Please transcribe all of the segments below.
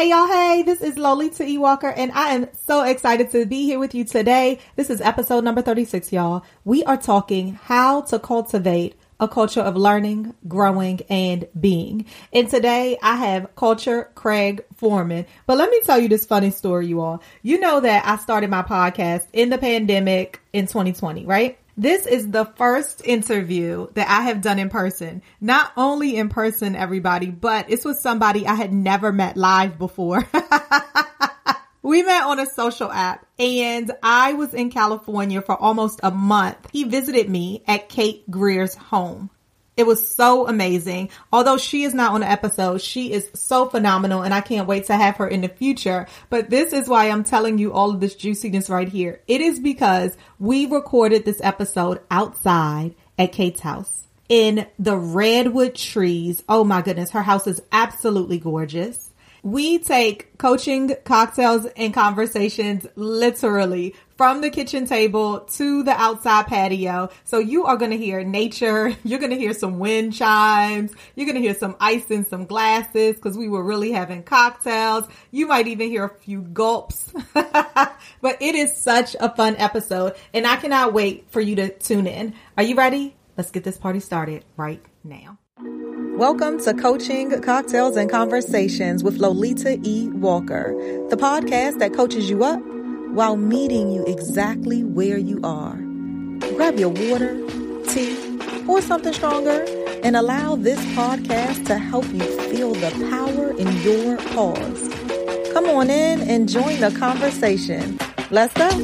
Hey y'all, hey, this is Lolita E. Walker, and I am so excited to be here with you today. This is episode number 36, y'all. We are talking how to cultivate a culture of learning, growing, and being. And today I have Culture Craig Foreman. But let me tell you this funny story, you all. You know that I started my podcast in the pandemic in 2020, right? This is the first interview that I have done in person. Not only in person, everybody, but it's with somebody I had never met live before. We met on a social app and I was in California for almost a month. He visited me at Kate Greer's home. It was so amazing. Although she is not on the episode, she is so phenomenal and I can't wait to have her in the future. But this is why I'm telling you all of this juiciness right here. It is because we recorded this episode outside at Kate's house in the redwood trees. Oh my goodness. Her house is absolutely gorgeous. We take coaching, cocktails, and conversations literally from the kitchen table to the outside patio. So you are going to hear nature. You're going to hear some wind chimes. You're going to hear some ice in some glasses because we were really having cocktails. You might even hear a few gulps. But it is such a fun episode and I cannot wait for you to tune in. Are you ready? Let's get this party started right now. Welcome to Coaching, Cocktails, and Conversations with Lolita E. Walker, the podcast that coaches you up while meeting you exactly where you are. Grab your water, tea, or something stronger, and allow this podcast to help you feel the power in your pause. Come on in and join the conversation. Let's go.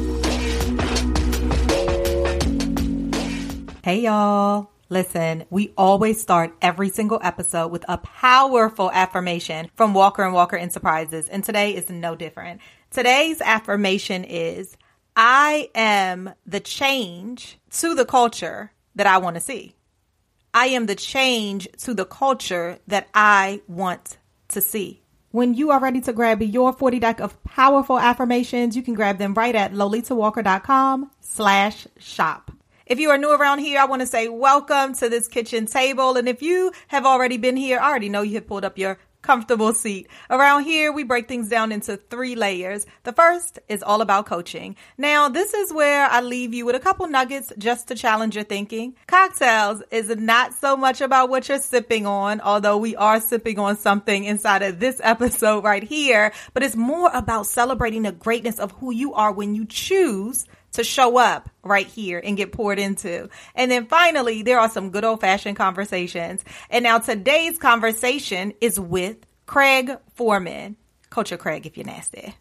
Hey, y'all. Listen, we always start every single episode with a powerful affirmation from Walker & Walker Enterprises, and today is no different. Today's affirmation is, I am the change to the culture that I want to see. I am the change to the culture that I want to see. When you are ready to grab your 40 deck of powerful affirmations, you can grab them right at lolitawalker.com/shop. If you are new around here, I want to say welcome to this kitchen table. And if you have already been here, I already know you have pulled up your comfortable seat. Around here, we break things down into 3 layers. The first is all about coaching. Now, this is where I leave you with a couple nuggets just to challenge your thinking. Cocktails is not so much about what you're sipping on, although we are sipping on something inside of this episode right here, but it's more about celebrating the greatness of who you are when you choose to show up right here and get poured into. And then finally, there are some good old-fashioned conversations. And now today's conversation is with Craig Foreman. Culture Craig, if you're nasty.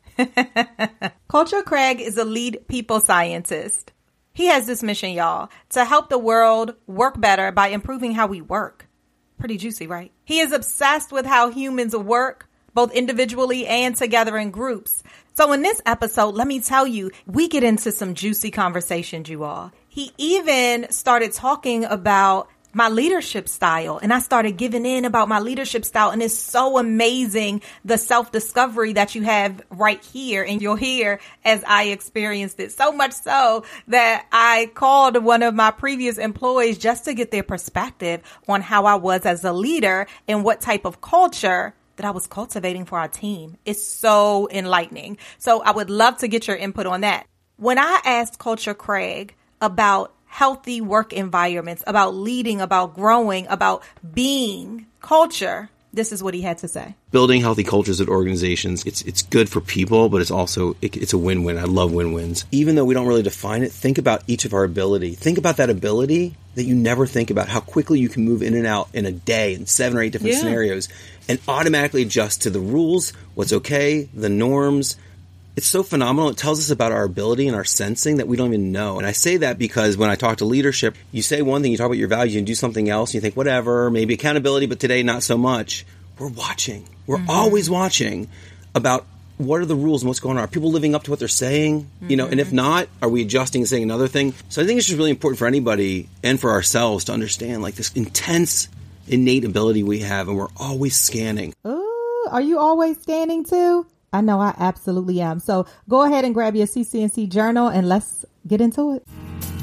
Culture Craig is a lead people scientist. He has this mission, y'all, to help the world work better by improving how we work. Pretty juicy, right? He is obsessed with how humans work, both individually and together in groups. So in this episode, let me tell you, we get into some juicy conversations, you all. He even started talking about my leadership style, and I started giving in about my leadership style. And it's so amazing, the self-discovery that you have right here, and you'll hear as I experienced it. So much so that I called one of my previous employees just to get their perspective on how I was as a leader and what type of culture that I was cultivating for our team. It's so enlightening. So I would love to get your input on that. When I asked Culture Craig about healthy work environments, about leading, about growing, about being culture, this is what he had to say. Building healthy cultures at organizations, it's good for people, but it's also, it's a win-win. I love win-wins. Even though we don't really define it, think about each of our ability. Think about that ability that you never think about, how quickly you can move in and out in a day in 7 or 8 different scenarios and automatically adjust to the rules, what's okay, the norms. It's so phenomenal. It tells us about our ability and our sensing that we don't even know. And I say that because when I talk to leadership, you say one thing, you talk about your values, and do something else, and you think, whatever, maybe accountability, but today not so much. We're watching. We're always watching about what are the rules and what's going on. Are people living up to what they're saying? You know, and if not, are we adjusting and saying another thing? So I think it's just really important for anybody and for ourselves to understand like this intense innate ability we have, and we're always scanning. Ooh, are you always scanning too? I know I absolutely am. So go ahead and grab your CCNC journal and let's get into it.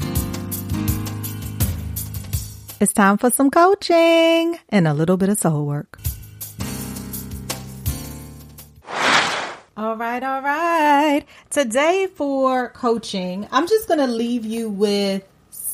It's time for some coaching and a little bit of soul work. All right, all right. Today for coaching, I'm just going to leave you with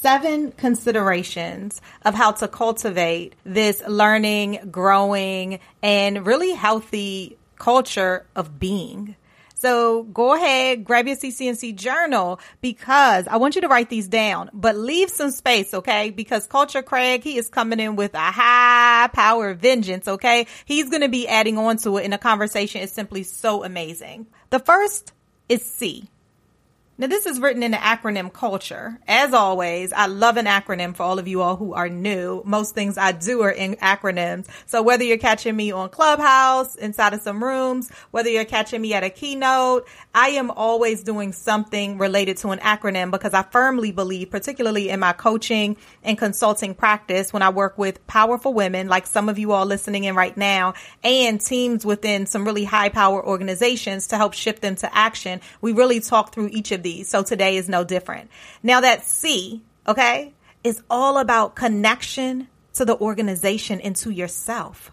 7 considerations of how to cultivate this learning, growing, and really healthy culture of being. So go ahead, grab your CCNC journal because I want you to write these down, but leave some space, okay? Because Culture Craig, he is coming in with a high power vengeance, okay? He's going to be adding on to it, and the conversation is simply so amazing. The first is C. Now, this is written in the acronym culture. As always, I love an acronym for all of you all who are new. Most things I do are in acronyms. So whether you're catching me on Clubhouse, inside of some rooms, whether you're catching me at a keynote, I am always doing something related to an acronym because I firmly believe, particularly in my coaching and consulting practice, when I work with powerful women, like some of you all listening in right now, and teams within some really high power organizations to help shift them to action, we really talk through each of these. So today is no different. Now that C, okay, is all about connection to the organization and to yourself.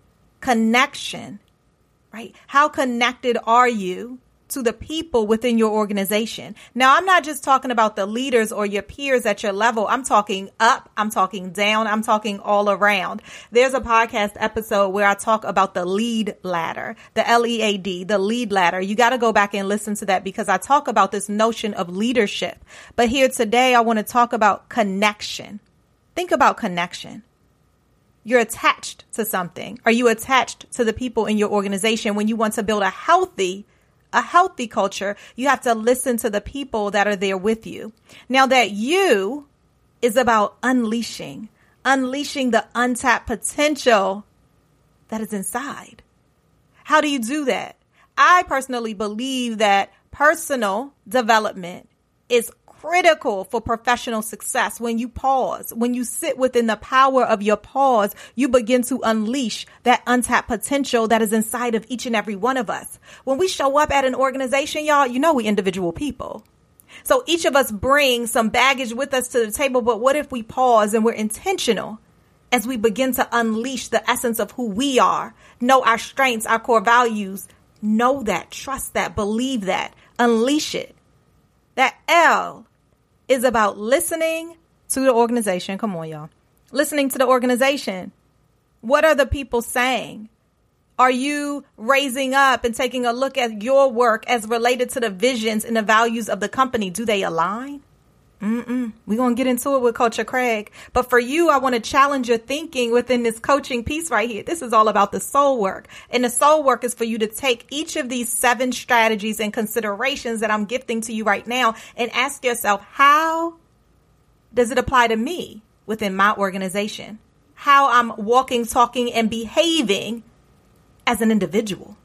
Connection, right? How connected are you to the people within your organization? Now, I'm not just talking about the leaders or your peers at your level. I'm talking up. I'm talking down. I'm talking all around. There's a podcast episode where I talk about the lead ladder, the LEAD, the lead ladder. You got to go back and listen to that because I talk about this notion of leadership. But here today, I want to talk about connection. Think about connection. You're attached to something. Are you attached to the people in your organization? When you want to build a healthy culture, you have to listen to the people that are there with you. Now that you is about unleashing the untapped potential that is inside. How do you do that? I personally believe that personal development is critical for professional success. When you pause, when you sit within the power of your pause, you begin to unleash that untapped potential that is inside of each and every one of us. When we show up at an organization, y'all, you know we individual people. So each of us bring some baggage with us to the table. But what if we pause and we're intentional as we begin to unleash the essence of who we are, know our strengths, our core values, know that, trust that, believe that, unleash it. That L is about listening to the organization. Come on, y'all. Listening to the organization. What are the people saying? Are you raising up and taking a look at your work as related to the visions and the values of the company? Do they align? We're going to get into it with Culture Craig. But for you, I want to challenge your thinking within this coaching piece right here. This is all about the soul work. And the soul work is for you to take each of these 7 strategies and considerations that I'm gifting to you right now and ask yourself, how does it apply to me within my organization? How I'm walking, talking, and behaving as an individual.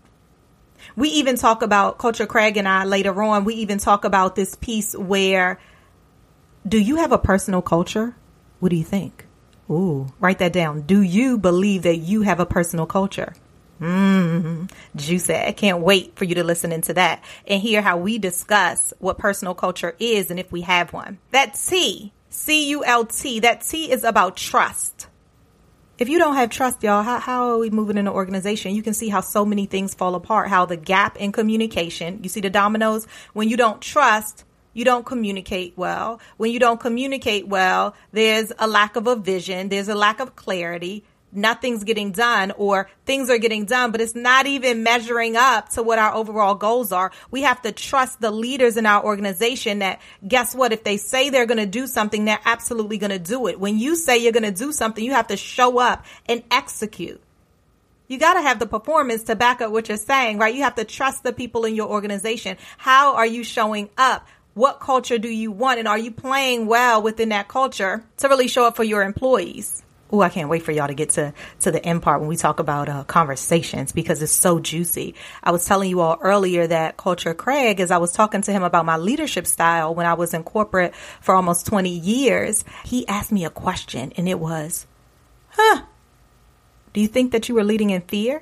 We even talk about, Culture Craig and I later on, we even talk about this piece where, do you have a personal culture? What do you think? Ooh, write that down. Do you believe that you have a personal culture? Juicy. I can't wait for you to listen into that and hear how we discuss what personal culture is and if we have one. That T, C-U-L-T, that T is about trust. If you don't have trust, y'all, how are we moving in an organization? You can see how so many things fall apart, how the gap in communication, you see the dominoes? When you don't trust, you don't communicate well. When you don't communicate well, there's a lack of a vision. There's a lack of clarity. Nothing's getting done, or things are getting done, but it's not even measuring up to what our overall goals are. We have to trust the leaders in our organization that, guess what? If they say they're going to do something, they're absolutely going to do it. When you say you're going to do something, you have to show up and execute. You got to have the performance to back up what you're saying, right? You have to trust the people in your organization. How are you showing up? What culture do you want? And are you playing well within that culture to really show up for your employees? Oh, I can't wait for y'all to get to the end part when we talk about conversations, because it's so juicy. I was telling you all earlier that Culture Craig, as I was talking to him about my leadership style when I was in corporate for almost 20 years, he asked me a question, and it was, do you think that you were leading in fear?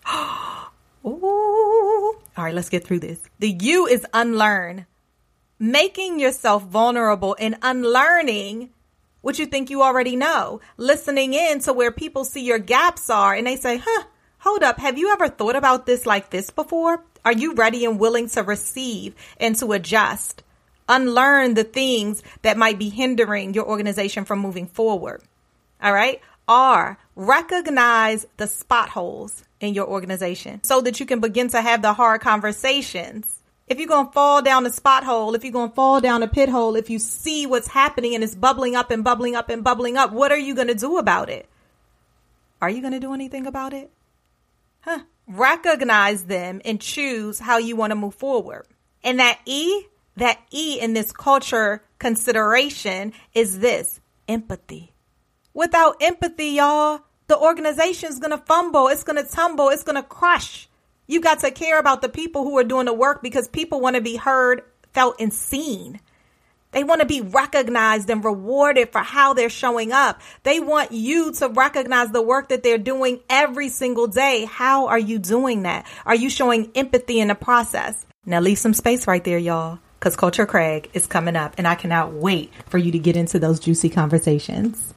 Ooh. All right, let's get through this. The U is unlearn. Making yourself vulnerable and unlearning what you think you already know. Listening in to where people see your gaps are and they say, hold up, have you ever thought about this like this before? Are you ready and willing to receive and to adjust? Unlearn the things that might be hindering your organization from moving forward. All right. R, recognize the spot holes in your organization so that you can begin to have the hard conversations. If you're going to fall down the spot hole, if you're going to fall down a pit hole, if you see what's happening and it's bubbling up and bubbling up and bubbling up, what are you going to do about it? Are you going to do anything about it? Recognize them and choose how you want to move forward. And that E in this culture consideration is this, empathy. Without empathy, y'all, the organization's going to fumble. It's going to tumble. It's going to crush. You got to care about the people who are doing the work because people want to be heard, felt, and seen. They want to be recognized and rewarded for how they're showing up. They want you to recognize the work that they're doing every single day. How are you doing that? Are you showing empathy in the process? Now leave some space right there, y'all, because Culture Craig is coming up and I cannot wait for you to get into those juicy conversations.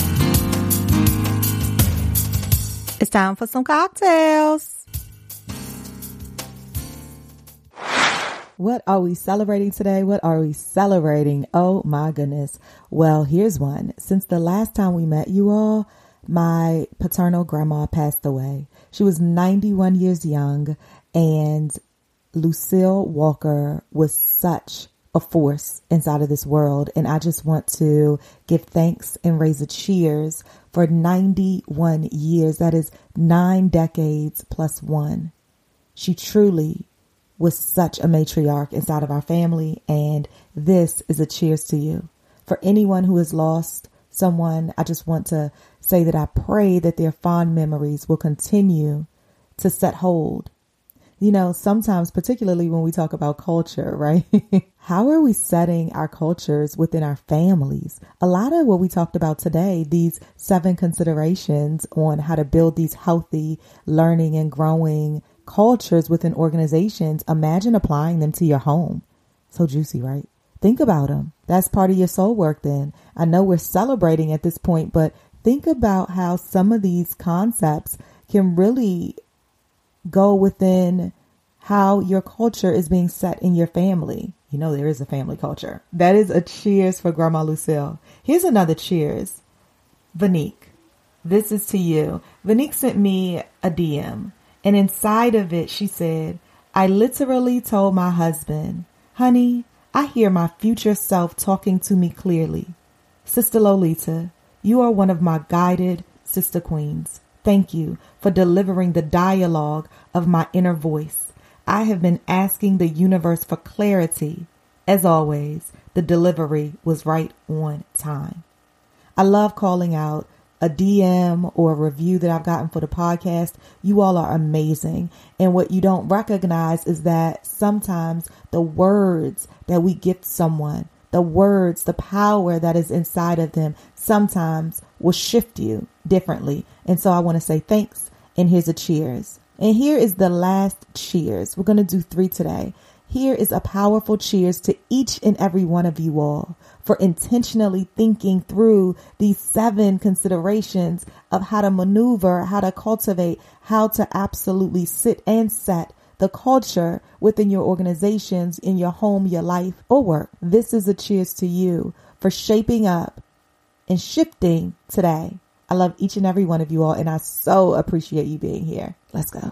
It's time for some cocktails. What are we celebrating today? What are we celebrating? Oh my goodness. Well, here's one. Since the last time we met you all, my paternal grandma passed away. She was 91 years young, and Lucille Walker was such a force inside of this world. And I just want to give thanks and raise a cheers for 91 years. That is 9 decades plus 1. She truly was such a matriarch inside of our family. And this is a cheers to you. For anyone who has lost someone, I just want to say that I pray that their fond memories will continue to set hold. You know, sometimes, particularly when we talk about culture, right? How are we setting our cultures within our families? A lot of what we talked about today, these 7 considerations on how to build these healthy learning and growing cultures within organizations, imagine applying them to your home. So juicy, right? Think about them. That's part of your soul work then. I know we're celebrating at this point, but think about how some of these concepts can really go within how your culture is being set in your family. You know, there is a family culture. That is a cheers for Grandma Lucille. Here's another cheers. Vanique, this is to you. Vanique sent me a DM. And inside of it, she said, I literally told my husband, honey, I hear my future self talking to me clearly. Sister Lolita, you are one of my guided sister queens. Thank you for delivering the dialogue of my inner voice. I have been asking the universe for clarity. As always, the delivery was right on time. I love calling out a DM or a review that I've gotten for the podcast. You all are amazing. And what you don't recognize is that sometimes the words that we gift someone, the words, the power that is inside of them, sometimes will shift you differently. And so I want to say thanks. And here's a cheers. And here is the last cheers. We're going to do 3 today. Here is a powerful cheers to each and every one of you all for intentionally thinking through these 7 considerations of how to maneuver, how to cultivate, how to absolutely sit and set the culture within your organizations, in your home, your life, or work. This is a cheers to you for shaping up and shifting today. I love each and every one of you all, and I so appreciate you being here. Let's go.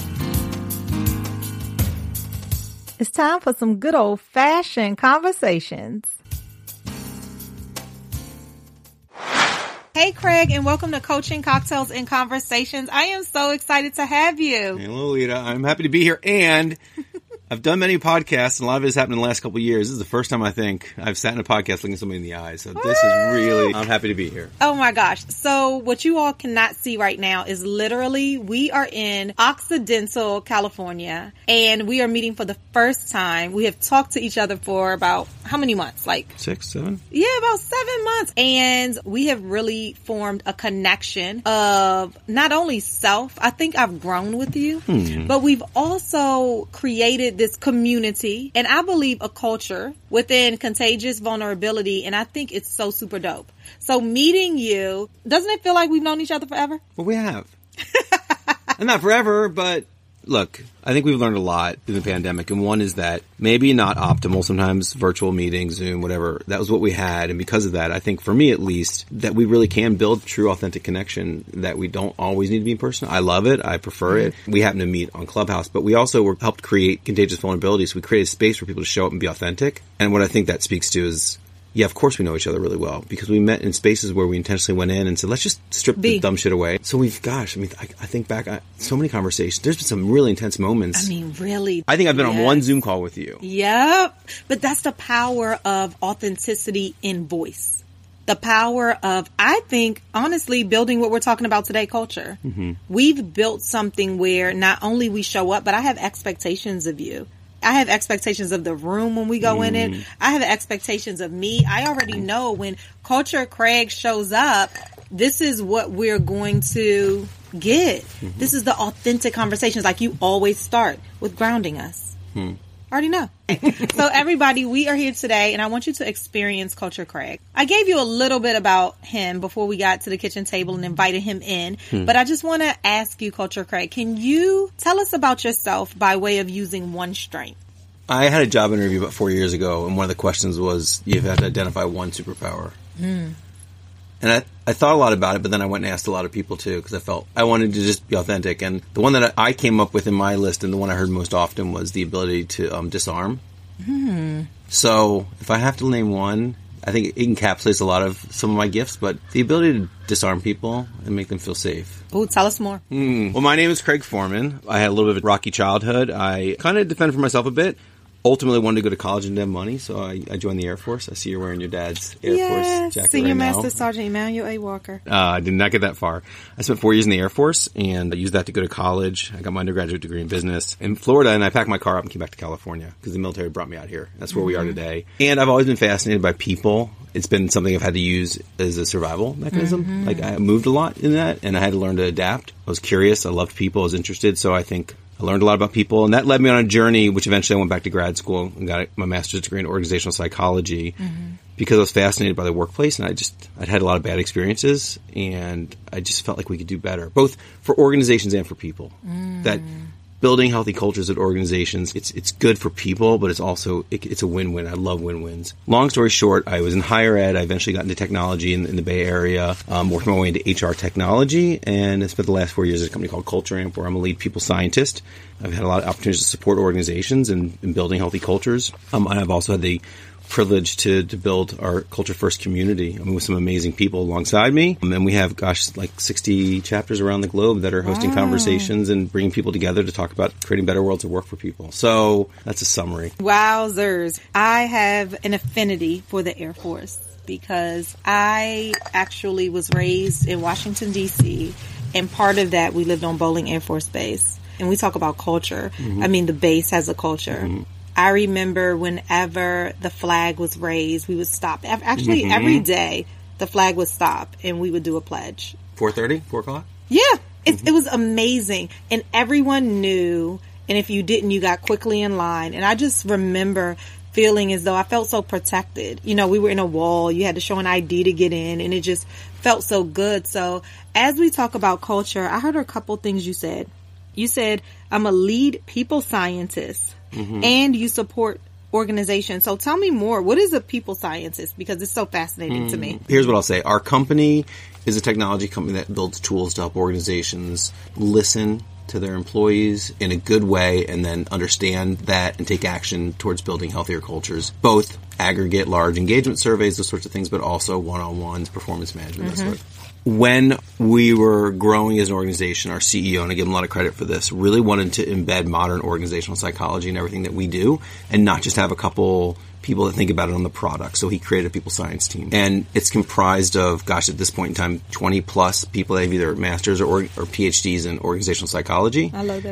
It's time for some good old-fashioned conversations. Hey, Craig, and welcome to Coaching Cocktails and Conversations. I am so excited to have you. Hey, Lolita. I'm happy to be here, and I've done many podcasts, and a lot of it has happened in the last couple of years. This is the first time I think I've sat in a podcast looking somebody in the eyes. So this is really, I'm happy to be here. Oh my gosh. So what you all cannot see right now is literally we are in Occidental, California, and we are meeting for the first time. We have talked to each other for about how many months? Like 6, 7? Yeah, about 7 months. And we have really formed a connection of not only self, I think I've grown with you, but we've also created this community, and I believe a culture within contagious vulnerability, and I think it's so super dope. So meeting you, doesn't it feel like we've known each other forever? Well, we have. And not forever, but look, I think we've learned a lot through the pandemic, and one is that maybe not optimal, sometimes virtual meetings, Zoom, whatever, that was what we had, and because of that, I think for me at least, that we really can build true authentic connection, that we don't always need to be in person. I love it. I prefer it. We happen to meet on Clubhouse, but we also helped create contagious vulnerability, so we created a space for people to show up and be authentic, and what I think that speaks to is, yeah, of course we know each other really well because we met in spaces where we intentionally went in and said, let's just strip the dumb shit away. So I think back on so many conversations. There's been some really intense moments. Really. I think I've been on one Zoom call with you. Yep. But that's the power of authenticity in voice. The power of, I think, honestly, building what we're talking about today, culture. Mm-hmm. We've built something where not only we show up, but I have expectations of you. I have expectations of the room when we go in it. I have expectations of me. I already know when Culture Craig shows up, this is what we're going to get. Mm-hmm. This is the authentic conversations, like you always start with grounding us. I already know. So everybody, we are here today and I want you to experience Culture Craig. I gave you a little bit about him before we got to the kitchen table and invited him in, but I just want to ask you, Culture Craig, can you tell us about yourself by way of using one strength? I had a job interview about 4 years ago, and one of the questions was, you have to identify one superpower. And I thought a lot about it, but then I went and asked a lot of people too, because I felt I wanted to just be authentic. And the one that I came up with in my list, and the one I heard most often, was the ability to disarm. So if I have to name one, I think it encapsulates a lot of some of my gifts, but the ability to disarm people and make them feel safe. Ooh, tell us more. Well, my name is Craig Foreman. I had a little bit of a rocky childhood. I kind of defended for myself a bit. Ultimately wanted to go to college and have money, so I joined the Air Force. I see you're wearing your dad's Air Force jacket Senior right now. Master Sergeant Emmanuel A. Walker. I did not get that far. I spent 4 years in the Air Force, and I used that to go to college. I got my undergraduate degree in business in Florida, and I packed my car up and came back to California because the military brought me out here. That's where we are today. And I've always been fascinated by people. It's been something I've had to use as a survival mechanism. Like, I moved a lot in that, and I had to learn to adapt. I was curious. I loved people. I was interested, so I think I learned a lot about people, and that led me on a journey, which eventually I went back to grad school and got my master's degree in organizational psychology because I was fascinated by the workplace, and I'd had a lot of bad experiences, and I just felt like we could do better, both for organizations and for people. That building healthy cultures at organizations, it's good for people, but it's also, it's a win-win. I love win-wins. Long story short, I was in higher ed. I eventually got into technology in the Bay Area, worked my way into HR technology, and I spent the last 4 years at a company called Culture Amp, where I'm a lead people scientist. I've had a lot of opportunities to support organizations in building healthy cultures. And I've also had the privilege to build our Culture First community, with some amazing people alongside me. And we have, like 60 chapters around the globe that are hosting conversations and bringing people together to talk about creating better worlds of work for people. So that's a summary. Wowzers. I have an affinity for the Air Force because I actually was raised in Washington, D.C., and part of that, we lived on Bolling Air Force Base. And we talk about culture. The base has a culture. I remember whenever the flag was raised, we would stop. Actually, every day the flag would stop and we would do a pledge. 4:30? 4 o'clock? Yeah. It was amazing. And everyone knew. And if you didn't, you got quickly in line. And I just remember feeling as though I felt so protected. We were in a wall. You had to show an ID to get in. And it just felt so good. So as we talk about culture, I heard a couple things you said. You said, I'm a lead people scientist. And you support organizations. So tell me more. What is a people scientist? Because it's so fascinating to me. Here's what I'll say. Our company is a technology company that builds tools to help organizations listen to their employees in a good way and then understand that and take action towards building healthier cultures, both aggregate large engagement surveys, those sorts of things, but also one-on-ones, performance management, that sort. When we were growing as an organization, our CEO, and I give him a lot of credit for this, really wanted to embed modern organizational psychology in everything that we do and not just have a couple people that think about it on the product. So he created a people science team. And it's comprised of, at this point in time, 20 plus people that have either masters or PhDs in organizational psychology. I love that.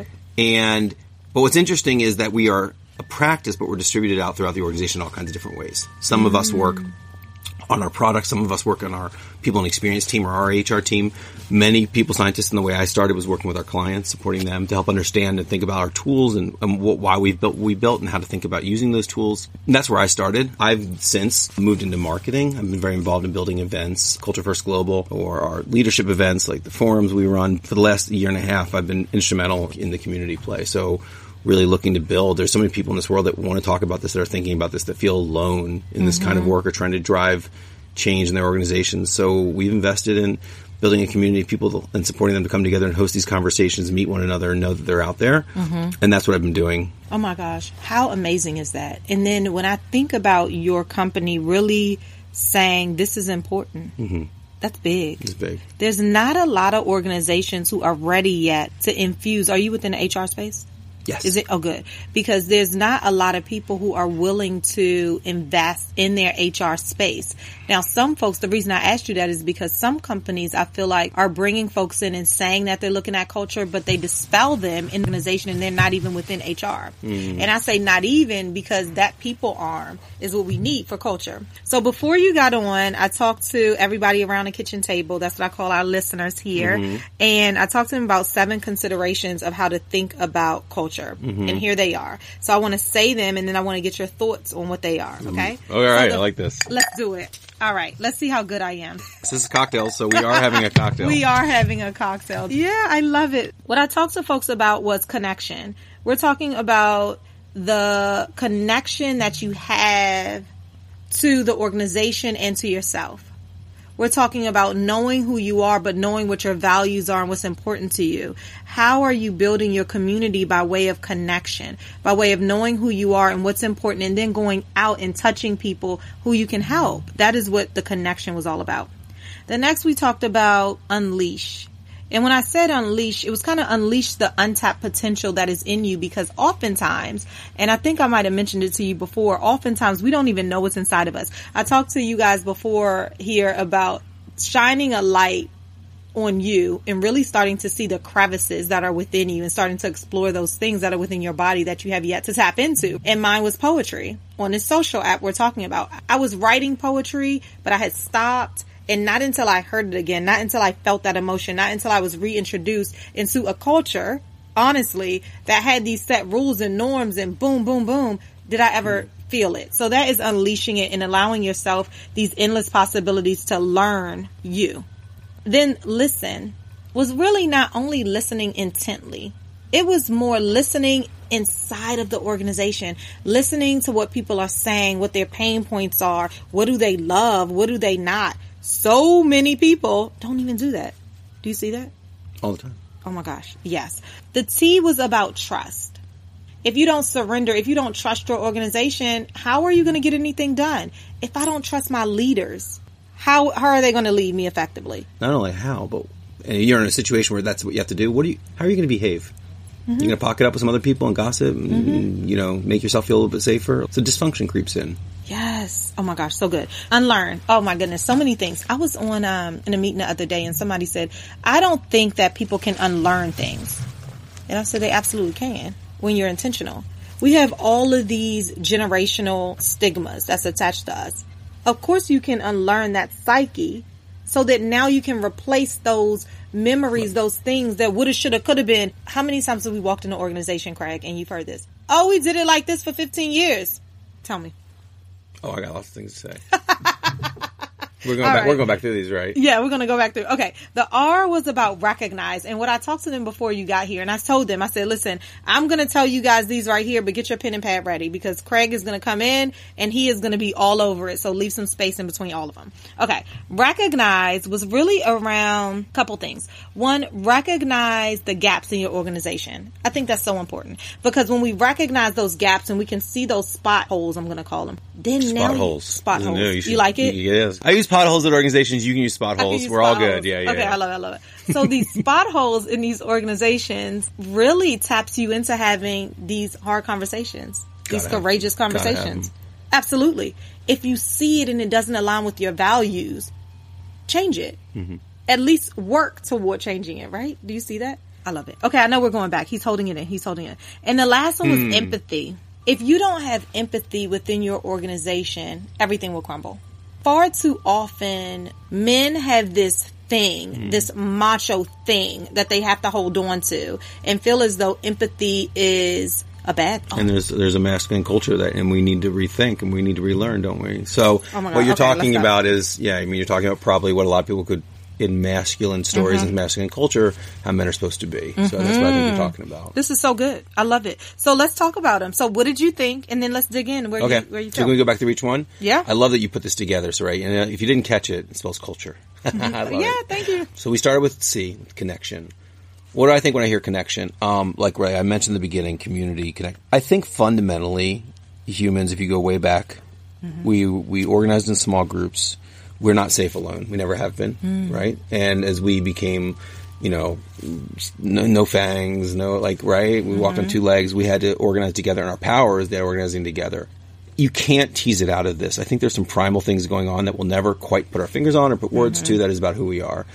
But what's interesting is that we are a practice, but we're distributed out throughout the organization in all kinds of different ways. Some of us work on our products. Some of us work on our people and experience team or our HR team. Many people scientists, in the way I started, was working with our clients, supporting them to help understand and think about our tools and why we built and how to think about using those tools. And that's where I started. I've since moved into marketing. I've been very involved in building events, Culture First Global, or our leadership events like the forums we run. For the last year and a half, I've been instrumental in the community play. So really looking to build. There's so many people in this world that want to talk about this, that are thinking about this, that feel alone in this kind of work or trying to drive change in their organizations. So we've invested in building a community of people and supporting them to come together and host these conversations, meet one another, and know that they're out there. And that's what I've been doing. Oh my gosh. How amazing is that? And then when I think about your company really saying this is important, that's big. It's big. There's not a lot of organizations who are ready yet to infuse. Are you within the HR space? Yes. Is it? Oh, good. Because there's not a lot of people who are willing to invest in their HR space. Now, some folks, the reason I asked you that is because some companies, I feel like, are bringing folks in and saying that they're looking at culture, but they dispel them in the organization and they're not even within HR. And I say not even because that people arm is what we need for culture. So before you got on, I talked to everybody around the kitchen table. That's what I call our listeners here. And I talked to them about 7 considerations of how to think about culture. And here they are. So I want to say them and then I want to get your thoughts on what they are. Okay? All right. I like this. Let's do it. All right. Let's see how good I am. This is cocktails, so we are having a cocktail. We are having a cocktail. Yeah, I love it. What I talked to folks about was connection. We're talking about the connection that you have to the organization and to yourself. We're talking about knowing who you are, but knowing what your values are and what's important to you. How are you building your community by way of connection, by way of knowing who you are and what's important, and then going out and touching people who you can help? That is what the connection was all about. The next we talked about unleash. And when I said unleash, it was kind of unleash the untapped potential that is in you, because oftentimes, and I think I might have mentioned it to you before, oftentimes we don't even know what's inside of us. I talked to you guys before here about shining a light on you and really starting to see the crevices that are within you and starting to explore those things that are within your body that you have yet to tap into. And mine was poetry. On this social app we're talking about, I was writing poetry, but I had stopped. And not until I heard it again, not until I felt that emotion, not until I was reintroduced into a culture, honestly, that had these set rules and norms and boom, boom, boom, did I ever feel it. So that is unleashing it and allowing yourself these endless possibilities to learn you. Then listen was really not only listening intently. It was more listening inside of the organization, listening to what people are saying, what their pain points are, what do they love, what do they not. So many people don't even do that. Do you see that? All the time. Oh my gosh. Yes. The T was about trust. If you don't surrender, if you don't trust your organization, how are you going to get anything done? If I don't trust my leaders, how are they going to lead me effectively? Not only how, but you're in a situation where that's what you have to do. How are you going to behave? You're going to pocket up with some other people and gossip and, make yourself feel a little bit safer. So dysfunction creeps in. Yes. Oh my gosh. So good. Unlearn. Oh my goodness. So many things. I was on in a meeting the other day and somebody said, I don't think that people can unlearn things. And I said, they absolutely can when you're intentional. We have all of these generational stigmas that's attached to us. Of course you can unlearn that psyche so that now you can replace those memories, those things that woulda, shoulda, coulda been. How many times have we walked in an organization, Craig, and you've heard this? Oh, we did it like this for 15 years. Tell me. Oh, I got lots of things to say. We're going back through these, right? Yeah, we're going to go back through. Okay. The R was about recognize. And what I talked to them before you got here, and I told them, I said, listen, I'm going to tell you guys these right here, but get your pen and pad ready because Craig is going to come in and he is going to be all over it. So leave some space in between all of them. Okay. Recognize was really around a couple things. One, recognize the gaps in your organization. I think that's so important because when we recognize those gaps and we can see those spot holes, I'm going to call them. Then spot holes. Spot holes. You like it? Yes. I use potholes at organizations. You can use spot holes. We're all good. Yeah. Okay, I love it. So these spot holes in these organizations really taps you into having these hard conversations, these courageous conversations. Absolutely. If you see it and it doesn't align with your values, change it. At least work toward changing it, right? Do you see that? I love it. Okay, I know we're going back. He's holding it in. And the last one was empathy. If you don't have empathy within your organization, everything will crumble. far too often men have this thing, this macho thing that they have to hold on to and feel as though empathy is a bad thing. And there's a masculine culture and we need to rethink and we need to relearn, don't we? So what you're talking about is, you're talking about probably what a lot of people could, in masculine stories and masculine culture, how men are supposed to be. So that's what I think you're talking about. This is so good. I love it. So let's talk about them. So what did you think? And then let's dig in where you so can we go back to each one? Yeah. I love that you put this together, Saray. And if you didn't catch it, it spells culture. I love it. Thank you. So we started with C, connection. What do I think when I hear connection? Like Ray, I mentioned in the beginning, community, connect. I think fundamentally, humans, if you go way back, we organized in small groups. We're not safe alone. We never have been, right? And as we became, no fangs, right? We walked on two legs. We had to organize together, and our power is that organizing together. You can't tease it out of this. I think there's some primal things going on that we'll never quite put our fingers on or put words to. That is about who we are.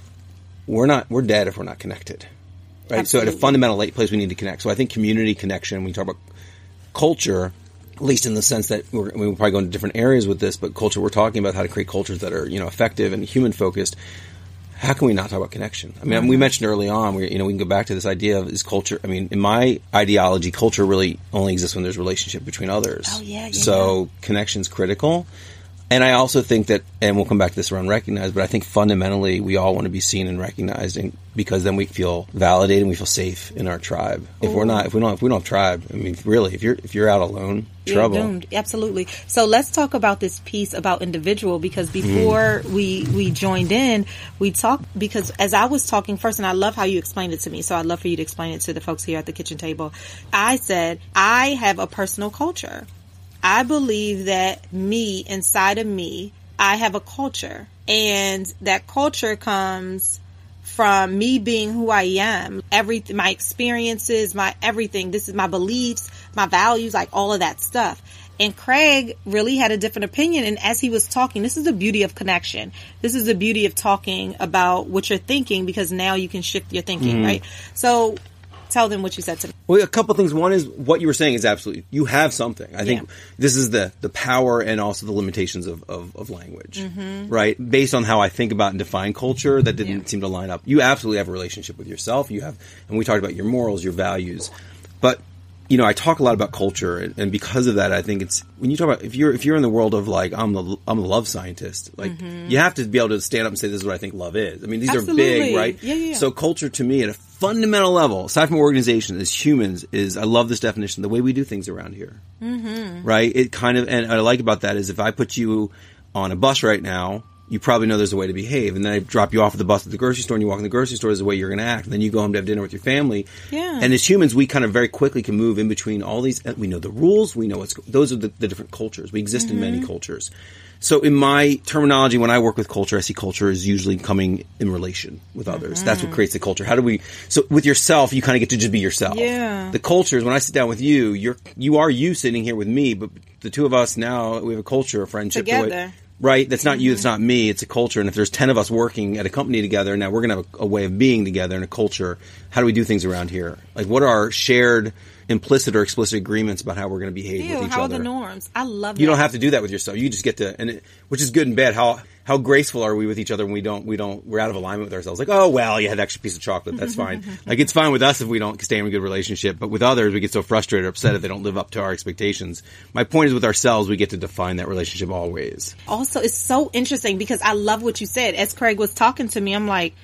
We're dead if we're not connected, right? Absolutely. So at a fundamental place, we need to connect. So I think community connection, when we talk about culture, at least in the sense that we'll probably go into different areas with this, but culture, we're talking about how to create cultures that are, effective and human focused. How can we not talk about connection? I mean, we mentioned early on, we can go back to this idea of is culture. I mean, in my ideology, culture really only exists when there's relationship between others. Oh, yeah. So connection's critical. And I also think that, and we'll come back to this around recognized, but I think fundamentally we all want to be seen and recognized, because then we feel validated and we feel safe in our tribe. If we don't have tribe, I mean, really, if you're out alone, trouble. You're doomed. Absolutely. So let's talk about this piece about individual, because before we joined in, we talked, because as I was talking first, and I love how you explained it to me, so I'd love for you to explain it to the folks here at the kitchen table. I said, I have a personal culture. I believe that inside of me, I have a culture, and that culture comes from me being who I am. Everything, my experiences, my everything. This is my beliefs, my values, like all of that stuff. And Craig really had a different opinion. And as he was talking, this is the beauty of connection. This is the beauty of talking about what you're thinking, because now you can shift your thinking, right? So tell them what you said to me. Well, a couple things. One is what you were saying is absolutely, you have something. I think this is the power and also the limitations of language, right? Based on how I think about and define culture, that didn't seem to line up. You absolutely have a relationship with yourself. You have, and we talked about your morals, your values. But, I talk a lot about culture, and because of that, I think it's, when you talk about, if you're in the world of like, I'm a love scientist, like, you have to be able to stand up and say, this is what I think love is. I mean, these are big, right? Yeah. So culture to me at a fundamental level, aside from organization, as humans, is, I love this definition, the way we do things around here. Right? It kind of, and what I like about that is if I put you on a bus right now, you probably know there's a way to behave. And then I drop you off at the bus at the grocery store, and you walk in the grocery store, there's a way you're going to act. And then you go home to have dinner with your family. Yeah. And as humans, we kind of very quickly can move in between all these. We know the rules. We know those are the different cultures. We exist in many cultures. So in my terminology, when I work with culture, I see culture as usually coming in relation with others. That's what creates the culture. So with yourself, you kind of get to just be yourself. Yeah. The culture is when I sit down with you, you are you sitting here with me, but the two of us now, we have a culture, a friendship. Together. Right? That's not you, that's not me, it's a culture. And if there's 10 of us working at a company together, now we're going to have a way of being together in a culture. How do we do things around here? Like, what are our shared implicit or explicit agreements about how we're going to behave with each how other? are the norms? I love that. You don't have to do that with yourself. You just get to, which is good and bad. How graceful are we with each other when we're out of alignment with ourselves? Like, oh, well, you had an extra piece of chocolate. That's fine. Like, it's fine with us if we don't stay in a good relationship. But with others, we get so frustrated or upset if they don't live up to our expectations. My point is with ourselves, we get to define that relationship always. Also, it's so interesting because I love what you said. As Craig was talking to me, I'm like,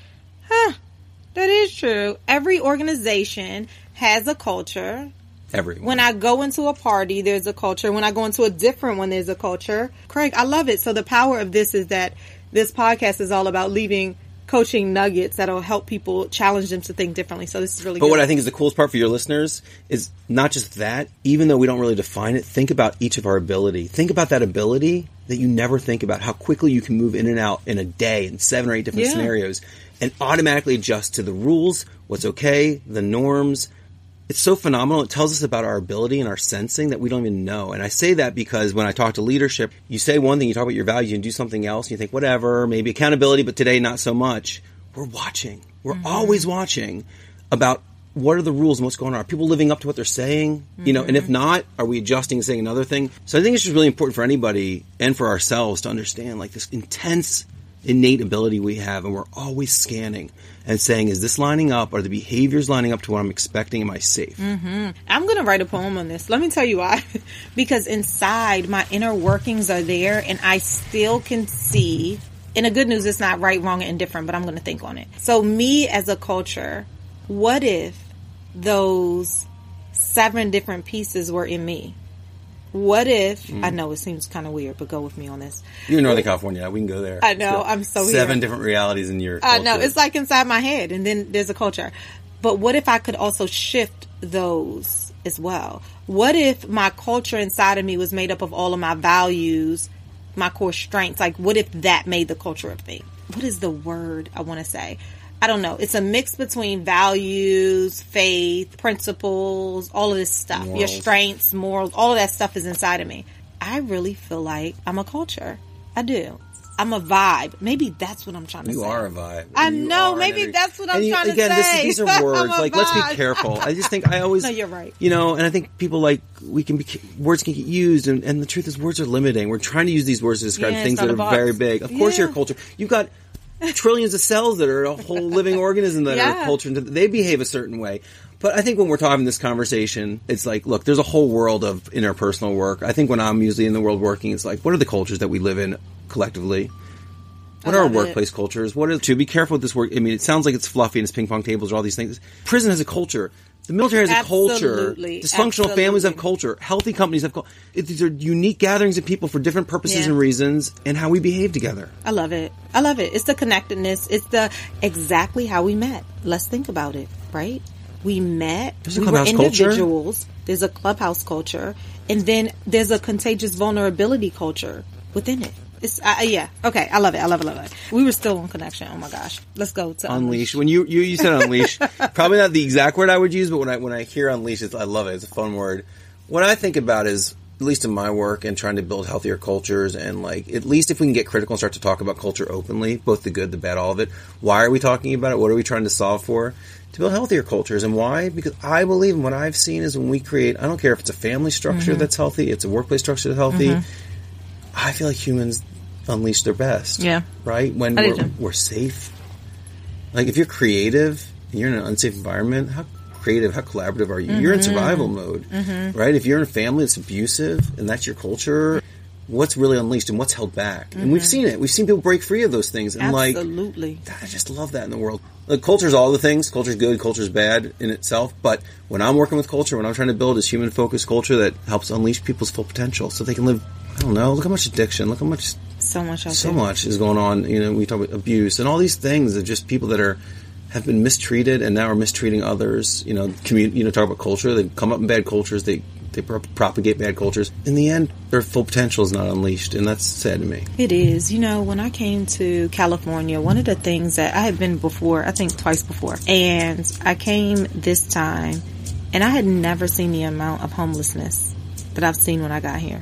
that is true. Every organization has a culture. Everyone. When I go into a party, there's a culture. When I go into a different one, there's a culture. Craig, I love it. So the power of this is that this podcast is all about leaving coaching nuggets that'll help people, challenge them to think differently. So this is really good. But what I think is the coolest part for your listeners is not just that, even though we don't really define it, think about each of our ability. Think about that ability that you never think about, how quickly you can move in and out in a day in 7 or 8 different scenarios and automatically adjust to the rules, what's okay, the norms. It's so phenomenal. It tells us about our ability and our sensing that we don't even know. And I say that because when I talk to leadership, you say one thing, you talk about your values, and do something else, and you think, whatever, maybe accountability, but today not so much. We're watching. We're always watching about what are the rules and what's going on? Are people living up to what they're saying? You know, and if not, are we adjusting and saying another thing? So I think it's just really important for anybody and for ourselves to understand like this intense innate ability we have, and we're always scanning and saying, is this lining up? Are the behaviors lining up to what I'm expecting? Am I safe? I'm going to write a poem on this. Let me tell you why. Because inside, my inner workings are there, and I still can see, and the good news, it's not right, wrong, and indifferent, but I'm going to think on it. So me as a culture, what if those 7 different pieces were in me? What if, I know it seems kind of weird, but go with me on this. You're in Northern California. We can go there. I know. I'm so 7 different realities in your culture. I know. It's like inside my head, and then there's a culture. But what if I could also shift those as well? What if my culture inside of me was made up of all of my values, my core strengths? Like, what if that made the culture of me? What is the word I want to say? I don't know. It's a mix between values, faith, principles, all of this stuff. Morals. Your strengths, morals, all of that stuff is inside of me. I really feel like I'm a culture. I do. I'm a vibe. Maybe that's what I'm trying to say. You are a vibe. I You know. are Maybe an that's what I'm and trying to again, say. These are words. I'm a Like, let's be vibe. careful. I just think I always. No, you're right. You know, and I think people like, words can get used, and the truth is words are limiting. We're trying to use these words to describe Yeah, things it's not that a are box. very big. Of course, Yeah. you're a culture. You've got trillions of cells that are a whole living organism that are Yeah. a culture, and they behave a certain way. But I think when we're having this conversation, it's like, look, there's a whole world of interpersonal work. I think when I'm usually in the world working, it's like, what are the cultures that we live in collectively? What are our love it. workplace cultures? What is to be careful with this work? I mean, it sounds like it's fluffy and it's ping pong tables or all these things. Prison has a culture. The military has a culture. Absolutely. Dysfunctional families have Absolutely. culture. Healthy companies have culture. These are unique gatherings of people for different purposes Yeah. and reasons, and how we behave together. I love it. I love it. It's the connectedness. It's the exactly how we met. Let's think about it, right? We met. There's a We were clubhouse culture. individuals. There's a clubhouse culture. And then there's a contagious vulnerability culture within it. It's, yeah. Okay. I love it. I love it. I love it. We were still on connection. Oh my gosh. Let's go to Unleash. When you said unleash, probably not the exact word I would use, but when I hear unleash, I love it. It's a fun word. What I think about is, at least in my work and trying to build healthier cultures, and like, at least if we can get critical and start to talk about culture openly, both the good, the bad, all of it. Why are we talking about it? What are we trying to solve for? To build healthier cultures. And why? Because I believe, and what I've seen is when we create, I don't care if it's a family structure that's healthy, it's a workplace structure that's healthy, I feel like humans unleash their best. Yeah. Right? When I do too. we're safe. Like, if you're creative and you're in an unsafe environment, how creative, how collaborative are you? You're in survival mode, right? If you're in a family that's abusive and that's your culture, what's really unleashed and what's held back? And we've seen it. We've seen people break free of those things. And Absolutely. I just love that in the world. Like, culture's all the things. Culture's good, culture's bad in itself. But when I'm working with culture, when I'm trying to build this human-focused culture that helps unleash people's full potential so they can live, I don't know, look how much addiction, look how much So much out so there. much is going on. You know, we talk about abuse and all these things of just people that have been mistreated and now are mistreating others. You know, talk about culture. They come up in bad cultures. They propagate bad cultures. In the end, their full potential is not unleashed, and that's sad to me. It is. You know, when I came to California, one of the things that I had been before, I think twice before, and I came this time, and I had never seen the amount of homelessness that I've seen when I got here.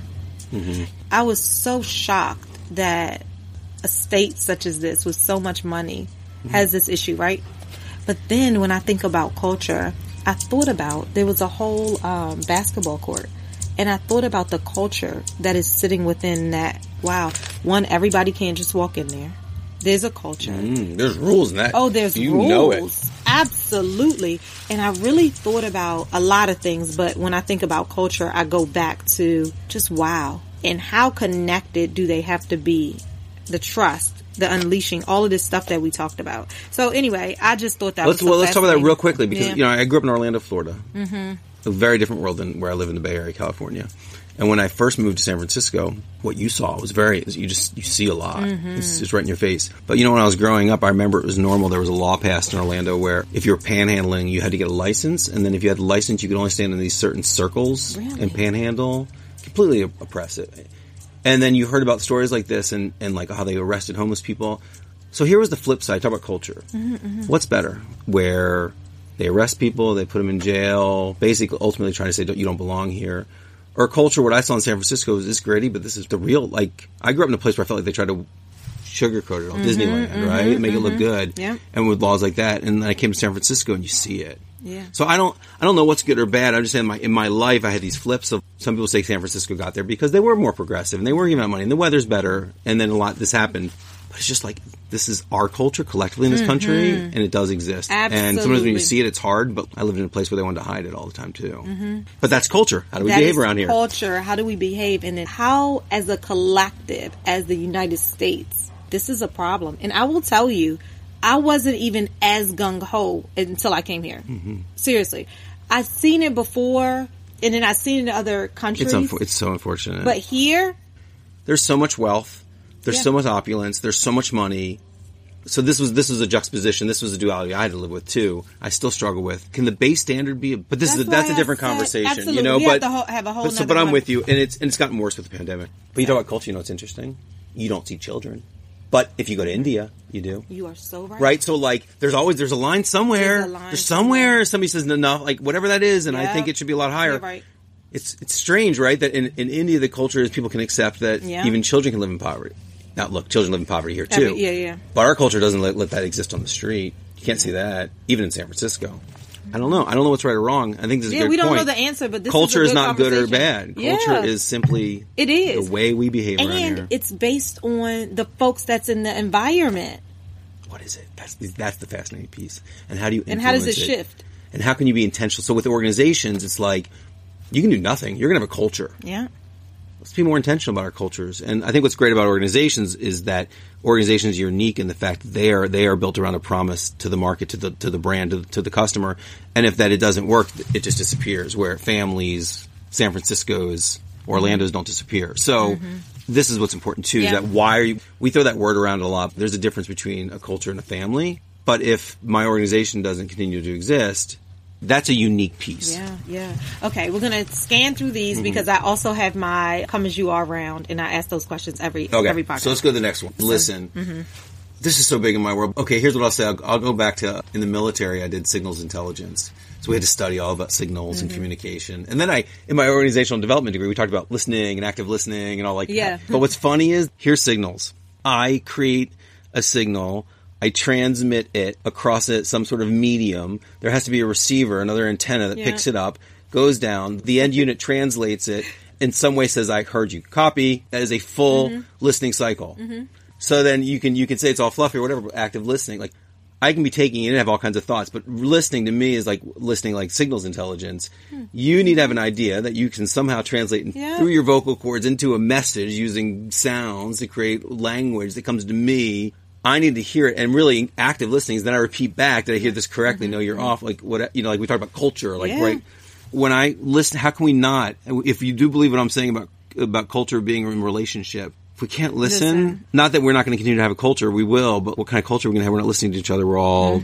I was so shocked that a state such as this with so much money has this issue, right? But then when I think about culture, I thought about, there was a whole basketball court, and I thought about the culture that is sitting within that. Wow. One, everybody can't just walk in there. There's a culture. There's rules in that. Oh, there's you rules. know it. Absolutely. And I really thought about a lot of things, but when I think about culture, I go back to just wow. And how connected do they have to be? The trust, the unleashing, all of this stuff that we talked about. So anyway, I just thought that Let's talk about that fascinating. real quickly because, Yeah. you know, I grew up in Orlando, Florida. A very different world than where I live in the Bay Area, California. And when I first moved to San Francisco, what you saw was you see a lot. It's just right in your face. But you know, when I was growing up, I remember it was normal. There was a law passed in Orlando where if you were panhandling, you had to get a license. And then if you had a license, you could only stand in these certain circles Really? and panhandle. Completely oppressive. And then you heard about stories like this and like how they arrested homeless people. So here was the flip side. Talk about culture. What's better? Where they arrest people, they put them in jail, basically ultimately trying to say, you don't belong here. Or culture, what I saw in San Francisco is this gritty, but this is the real, like, I grew up in a place where I felt like they tried to sugarcoat it all. Disneyland, right? Make it look good. Yeah. And with laws like that. And then I came to San Francisco and you see it. Yeah. So I don't know what's good or bad. I'm just saying in my life I had these flips of some people say San Francisco got there because they were more progressive and they were giving out money and the weather's better and then this happened. But it's just like this is our culture collectively in this country and it does exist. Absolutely. And sometimes when you see it it's hard, but I lived in a place where they wanted to hide it all the time too. But that's culture. How do we behave around here? Culture. How do we behave? And then how as a collective, as the United States, this is a problem. And I will tell you, I wasn't even as gung-ho until I came here. Seriously. I've seen it before, and then I've seen it in other countries. It's so unfortunate. But here... There's so much wealth. There's so much opulence. There's so much money. So this was a juxtaposition. This was a duality I had to live with, too. I still struggle with. Can the base standard be... But that's a different conversation. Absolutely. You know, we have to have a whole but I'm with you. And it's gotten worse with the pandemic. But you talk about culture, you know what's interesting? You don't see children. But if you go to India, you do. You are so right. Right? So, like, there's a line somewhere. There's somewhere somebody says enough, like, whatever that is, and I think it should be a lot higher. You're right. It's strange, right? That in India, the culture is people can accept that even children can live in poverty. Now, look, children live in poverty here, too. Yeah. But our culture doesn't let that exist on the street. You can't see that, even in San Francisco. I don't know. I don't know what's right or wrong. I think this is a good point. We don't know the answer, but this culture is a good not good or conversation. bad. Culture is simply the way we behave around here. And it's based on the folks that's in the environment. What is it? That's the fascinating piece. And how do you influence and how does it shift? And how can you be intentional? So with organizations, it's like you can do nothing. You're going to have a culture. Yeah. Let's be more intentional about our cultures. And I think what's great about organizations is that organizations are unique in the fact that they are built around a promise to the market, to the brand, to the customer. And if it doesn't work, it just disappears. Where families, San Francisco's, Orlando's don't disappear. So this is what's important too. Is that we throw that word around a lot. There's a difference between a culture and a family. But if my organization doesn't continue to exist, that's a unique piece. Yeah. Okay, we're going to scan through these because I also have my Come As You Are round, and I ask those questions every podcast. So let's go to the next one. Listen. This is so big in my world. Okay, here's what I'll say. I'll go back to, in the military, I did signals intelligence. So we had to study all about signals and communication. And then in my organizational development degree, we talked about listening and active listening and all like that. But what's funny is, here's signals. I create a signal. I transmit it across some sort of medium. There has to be a receiver, another antenna that picks it up, goes down. The end unit translates it, in some way says, I heard you. Copy. That is a full listening cycle. So then you can say it's all fluffy or whatever, but active listening. Like, I can be taking it and have all kinds of thoughts, but listening to me is like listening like signals intelligence. You need to have an idea that you can somehow translate through your vocal cords into a message using sounds to create language that comes to me. I need to hear it, and really active listening is then I repeat back, did I hear this correctly? No, you're off. Like what, like we talked about culture, like right. When I listen, how can we not, if you do believe what I'm saying about culture being in relationship, if we can't listen, not that we're not going to continue to have a culture, we will, but what kind of culture are we going to have? We're not listening to each other. We're all,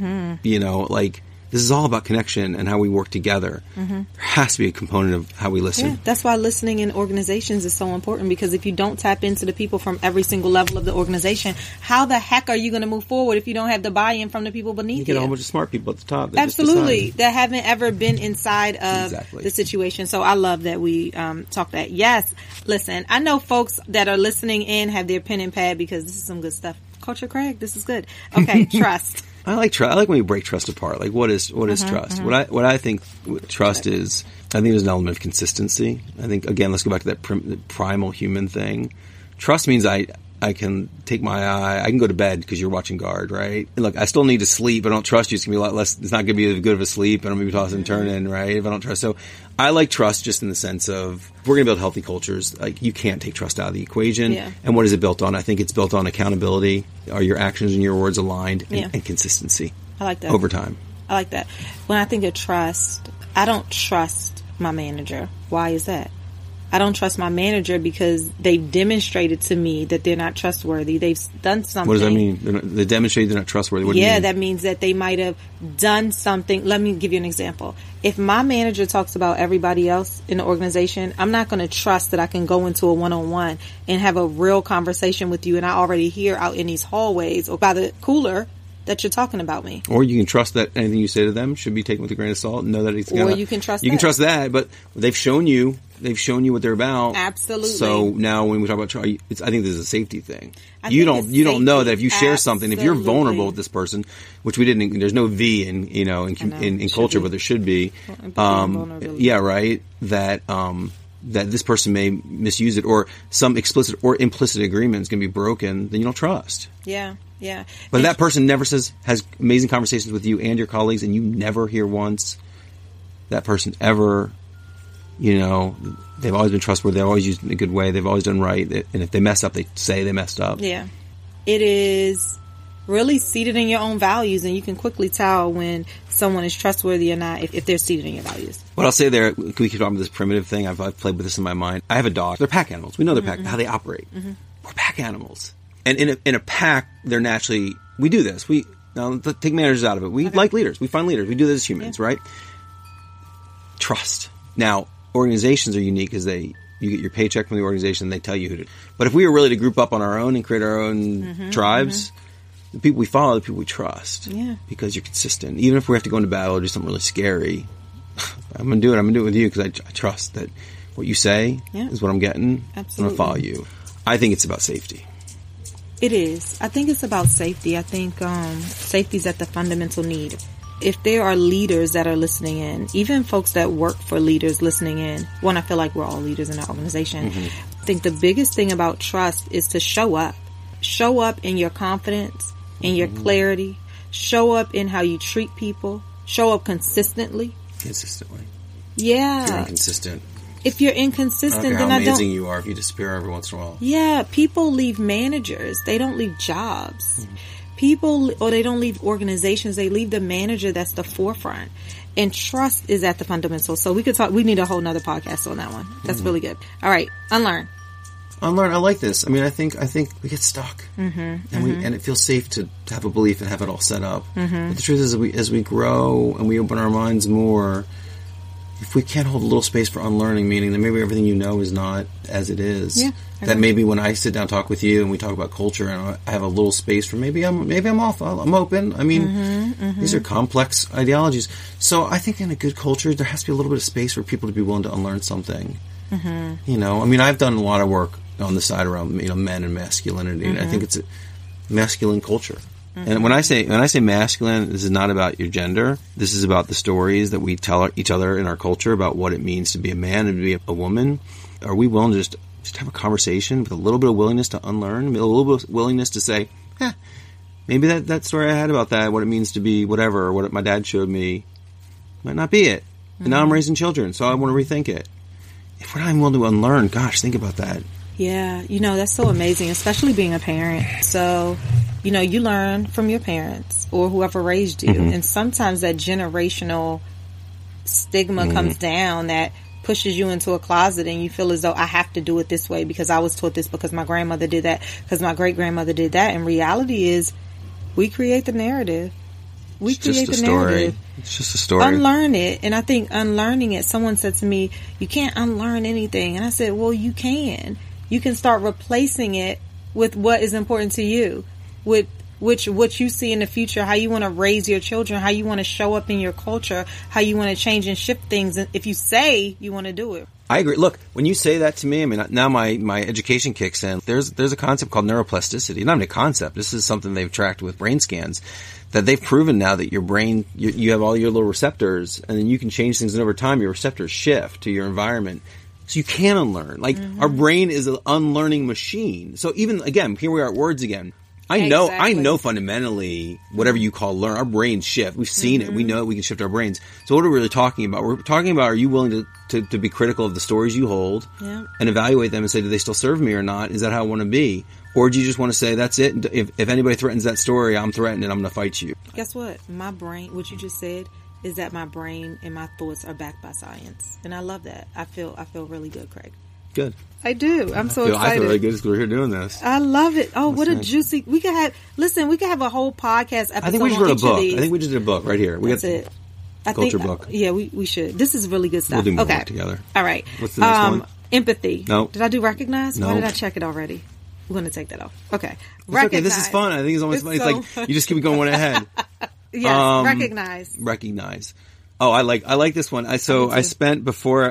like, this is all about connection and how we work together. There has to be a component of how we listen. Yeah, that's why listening in organizations is so important, because if you don't tap into the people from every single level of the organization, how the heck are you going to move forward if you don't have the buy-in from the people beneath you? You get a whole bunch of smart people at the top. Absolutely. That haven't ever been inside of the situation. So I love that we talk that. Yes. Listen, I know folks that are listening in have their pen and pad, because this is some good stuff. Culture Craig, this is good. Okay, trust. I like trust. I like when we break trust apart. Like, what is trust? What I think trust is, I think there's an element of consistency. I think, again, let's go back to that primal human thing. Trust means I can take my eye, I can go to bed because you're watching guard, right? And look, I still need to sleep. I don't trust you. It's going to be a lot less, it's not going to be as good of a sleep. I don't maybe toss and turn in, right? If I don't trust. So I like trust just in the sense of, if we're going to build healthy cultures, like, you can't take trust out of the equation. Yeah. And what is it built on? I think it's built on accountability. Are your actions and your words aligned? And consistency. I like that. Over time. I like that. When I think of trust, I don't trust my manager. Why is that? I don't trust my manager because they've demonstrated to me that they're not trustworthy. They've done something. What does that mean? They demonstrate they're not trustworthy. What do you mean? That means that they might have done something. Let me give you an example. If my manager talks about everybody else in the organization, I'm not going to trust that I can go into a one-on-one and have a real conversation with you, and I already hear out in these hallways or by the cooler that you're talking about me. Or you can trust that anything you say to them should be taken with a grain of salt and know that it's Or you can trust You can trust that, but they've shown you what they're about. Absolutely. So now when we talk about trust, I think this is a safety thing. You don't know that if you share something, if you're vulnerable with this person, which we didn't, there's no V in culture, but there should be. Yeah, right. That this person may misuse it, or some explicit or implicit agreement is going to be broken, then you don't trust. Yeah, yeah. But if that person never has amazing conversations with you and your colleagues, and you never hear once that person ever, they've always been trustworthy, they've always used it in a good way, they've always done right, and if they mess up, they say they messed up. Yeah. It is really seated in your own values, and you can quickly tell when someone is trustworthy or not if they're seated in your values. What I'll say there, can we keep talking about this primitive thing? I've played with this in my mind. I have a dog. They're pack animals. We know they're pack, how they operate. Mm-hmm. We're pack animals. And in a pack, they're naturally, we do this. Now, take managers out of it. We like leaders. We find leaders. We do this as humans, right? Trust. Now, organizations are unique because you get your paycheck from the organization, they tell you who to. But if we were really to group up on our own and create our own tribes, the people we follow are the people we trust. Yeah. Because you're consistent. Even if we have to go into battle or do something really scary, I'm going to do it. I'm going to do it with you because I trust that what you say is what I'm getting. Absolutely. I'm going to follow you. I think it's about safety. It is. I think it's about safety. I think safety is at the fundamental need. If there are leaders that are listening in, even folks that work for leaders listening in, I feel like we're all leaders in our organization. Mm-hmm. I think the biggest thing about trust is to show up. Show up in your confidence, in your clarity. Show up in how you treat people. Show up consistently. Consistently. Yeah. If you're inconsistent. If you're inconsistent, then how amazing you are if you disappear every once in a while. Yeah. People leave managers. They don't leave jobs. Mm-hmm. They don't leave organizations. They leave the manager that's the forefront. And trust is at the fundamental. So we need a whole nother podcast on that one. That's really good. All right. Unlearn. I like this. I mean, I think we get stuck, and it feels safe to have a belief and have it all set up. Mm-hmm. But the truth is, as we grow and we open our minds more, if we can't hold a little space for unlearning, meaning that maybe everything you know is not as it is, that maybe when I sit down and talk with you and we talk about culture, and I have a little space for maybe I'm off, I'm open. I mean, these are complex ideologies. So I think in a good culture, there has to be a little bit of space for people to be willing to unlearn something. Mm-hmm. I mean, I've done a lot of work on the side around men and masculinity, and I think it's a masculine culture. And when I say masculine, this is not about your gender. This is about the stories that we tell each other in our culture about what it means to be a man and to be a woman. Are we willing to just have a conversation with a little bit of willingness to unlearn, a little bit of willingness to say, maybe that story I had about that, what it means to be whatever, or what my dad showed me, might not be it. And now I'm raising children, so I want to rethink it. If we're not even willing to unlearn, gosh, think about that. Yeah, that's so amazing, especially being a parent. So, you learn from your parents or whoever raised you. Mm-hmm. And sometimes that generational stigma comes down that pushes you into a closet and you feel as though I have to do it this way because I was taught this, because my grandmother did that, because my great-grandmother did that. And reality is we create the narrative. We create the narrative. It's just a story. Unlearn it. And I think unlearning it, someone said to me, you can't unlearn anything. And I said, well, you can. You can start replacing it with what is important to you, with what you see in the future, how you want to raise your children, how you want to show up in your culture, how you want to change and shift things. And if you say you want to do it. I agree. Look, when you say that to me, I mean, now my education kicks in. There's a concept called neuroplasticity. Not even a concept. This is something they've tracked with brain scans, that they've proven now that your brain, you have all your little receptors, and then you can change things, and over time your receptors shift to your environment. So you can unlearn. Like, our brain is an unlearning machine. So even, again, here we are at words again. I know fundamentally, whatever you call learn, our brains shift. We've seen it. We know we can shift our brains. So what are we really talking about? We're talking about, are you willing to be critical of the stories you hold and evaluate them and say, do they still serve me or not? Is that how I want to be? Or do you just want to say, that's it? If anybody threatens that story, I'm threatened and I'm going to fight you. Guess what? My brain, what you just said, is that my brain and my thoughts are backed by science. And I love that. I feel really good, Craig. Good. I do. I'm so excited. I feel really good because we're here doing this. I love it. Oh, what a juicy... We could have a whole podcast episode. I think we just wrote a book. I think we just did a book right here. That's it. Culture book. Yeah, we should. This is really good stuff. We'll do more together. All right. What's the next one? Empathy. No. Did I do recognize? No. Why did I check it already? We're going to take that off. Okay. Okay, this is fun. I think it's almost funny. It's like you just keep going ahead. Yes, recognize. Oh, I like this one. I spent before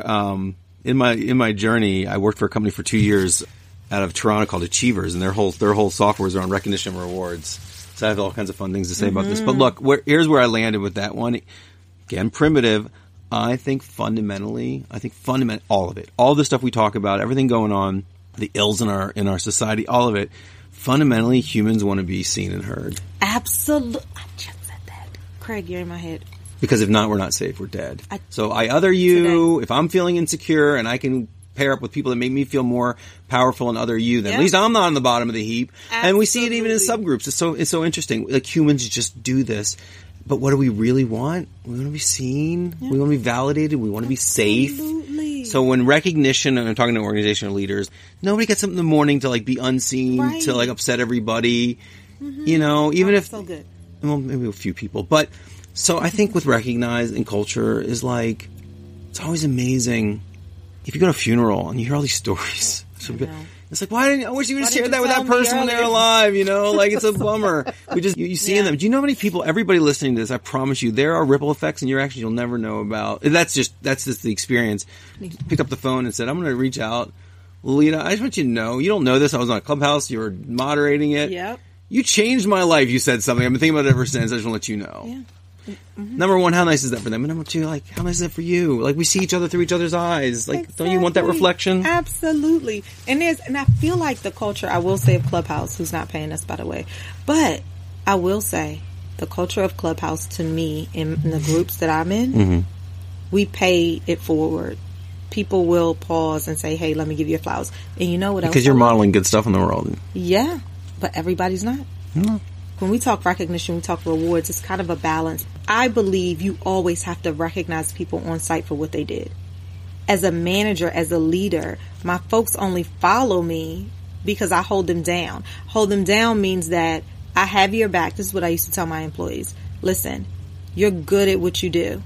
in my journey, I worked for a company for 2 years out of Toronto called Achievers, and their whole software is around recognition and rewards. So I have all kinds of fun things to say about this. But look, here's where I landed with that one. Again, primitive. I think fundamentally, all of it, all the stuff we talk about, everything going on, the ills in our society, all of it. Fundamentally, humans want to be seen and heard. Absolutely. I just said that. Craig, you're in my head. Because if not, we're not safe. We're dead. So I other you. Today. If I'm feeling insecure and I can pair up with people that make me feel more powerful and other you, then at least I'm not on the bottom of the heap. Absolutely. And we see it even in subgroups. It's so interesting. Like humans just do this. But what do we really want? We want to be seen. Yeah. We want to be validated. We want to be safe. Absolutely. So when recognition, and I'm talking to organizational leaders, nobody gets up in the morning to like be unseen, to like upset everybody. Mm-hmm. You know, even if so good. Well, maybe a few people, but so I think with recognize and culture is like it's always amazing. If you go to a funeral and you hear all these stories, it's like, I wish you would have shared that with that person when they're alive, you know, like it's a bummer. You see them. Do you know how many people, everybody listening to this, I promise you, there are ripple effects in your actions you'll never know about. That's just the experience. Picked up the phone and said, I'm going to reach out. Lolita, I just want you to know, you don't know this. I was on a Clubhouse. You were moderating it. Yep. You changed my life. You said something. I've been thinking about it ever since. I just want to let you know. Yeah. Mm-hmm. Number one, how nice is that for them? And number two, like, how nice is that for you? Like, we see each other through each other's eyes. Like, exactly. Don't you want that reflection? Absolutely. And I feel like the culture, I will say of Clubhouse, who's not paying us, by the way, but I will say the culture of Clubhouse to me in the groups that I'm in, we pay it forward. People will pause and say, hey, let me give you flowers. And you know what else? Because you're modeling good stuff in the world. Yeah, but everybody's not. No. When we talk recognition, we talk rewards, it's kind of a balance. I believe you always have to recognize people on site for what they did. As a manager, as a leader, my folks only follow me because I hold them down. Hold them down means that I have your back. This is what I used to tell my employees. Listen, you're good at what you do.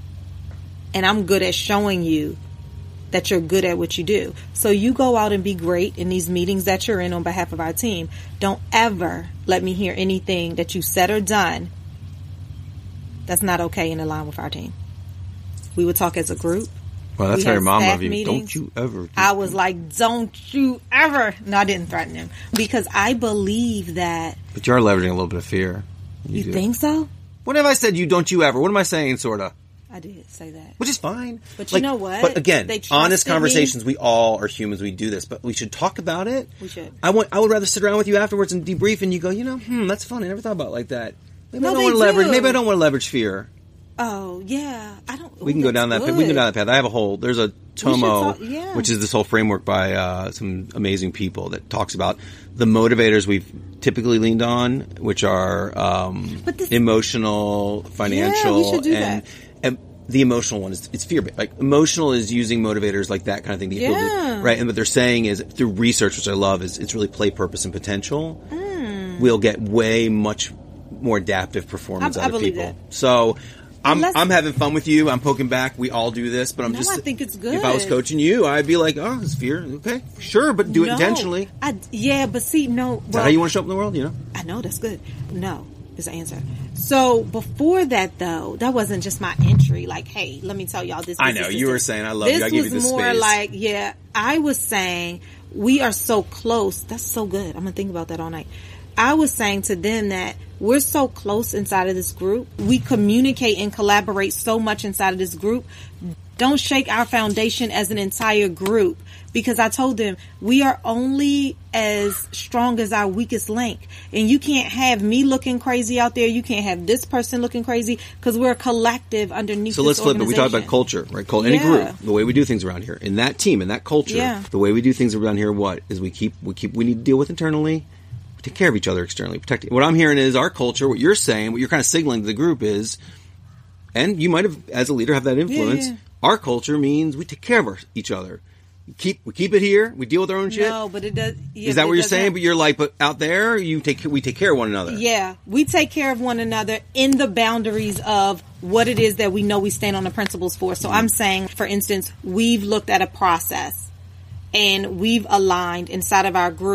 And I'm good at showing you that you're good at what you do. So you go out and be great in these meetings that you're in on behalf of our team. Don't ever let me hear anything that you said or done that's not okay in line with our team. We would talk as a group. Well, that's how your mom loved you. Meetings. Don't you ever. I was like, don't you ever. No, I didn't threaten him because I believe that. But you're leveraging a little bit of fear. You think so? What have I said? Don't you ever? What am I saying, sort of? I did say that. Which is fine. But you know what? But again, honest conversations, we all are humans, we do this, but we should talk about it. We should. I would rather sit around with you afterwards and debrief and you go, that's fun. I never thought about it like that. Maybe I don't want to leverage fear. Oh, yeah. We can go down that path. We can go down that path. I have there's a Tomo, which is this whole framework by some amazing people that talks about the motivators we've typically leaned on, which are emotional, financial, we should do that. And the emotional one it's fear based. Like emotional is using motivators like that kind of thing. Right? And what they're saying is through research, which I love, is it's really play, purpose, and potential. We'll get much more adaptive performance out of people. That. So I'm having fun with you. I'm poking back. We all do this, but I think it's good. If I was coaching you, I'd be like, oh, it's fear. Okay, sure, but do it intentionally. But see, no. Is that how you want to show up in the world? I know that's good. No is the answer. So before that, though, that wasn't just my entry. Like, hey, let me tell y'all this. I know you were saying I love you. I give you this space. This was more like, I was saying we are so close. That's so good. I'm gonna think about that all night. I was saying to them that we're so close inside of this group. We communicate and collaborate so much inside of this group. Don't shake our foundation as an entire group, because I told them we are only as strong as our weakest link. And you can't have me looking crazy out there. You can't have this person looking crazy, because we're a collective underneath this organization. So let's flip it. We talk about culture, right? Any group, the way we do things around here, in that team, in that culture, the way we do things around here, we need to deal with internally. Take care of each other externally, protect it. What I'm hearing is our culture, what you're saying, what you're kind of signaling to the group is, and you might have, as a leader, have that influence. Our culture means we take care of each other. We keep it here. We deal with our own shit. No, but it does. Is that what you're saying? But you're like, but out there, we take care of one another. Yeah, we take care of one another in the boundaries of what it is that we know we stand on the principles for. So I'm saying, for instance, we've looked at a process and we've aligned inside of our group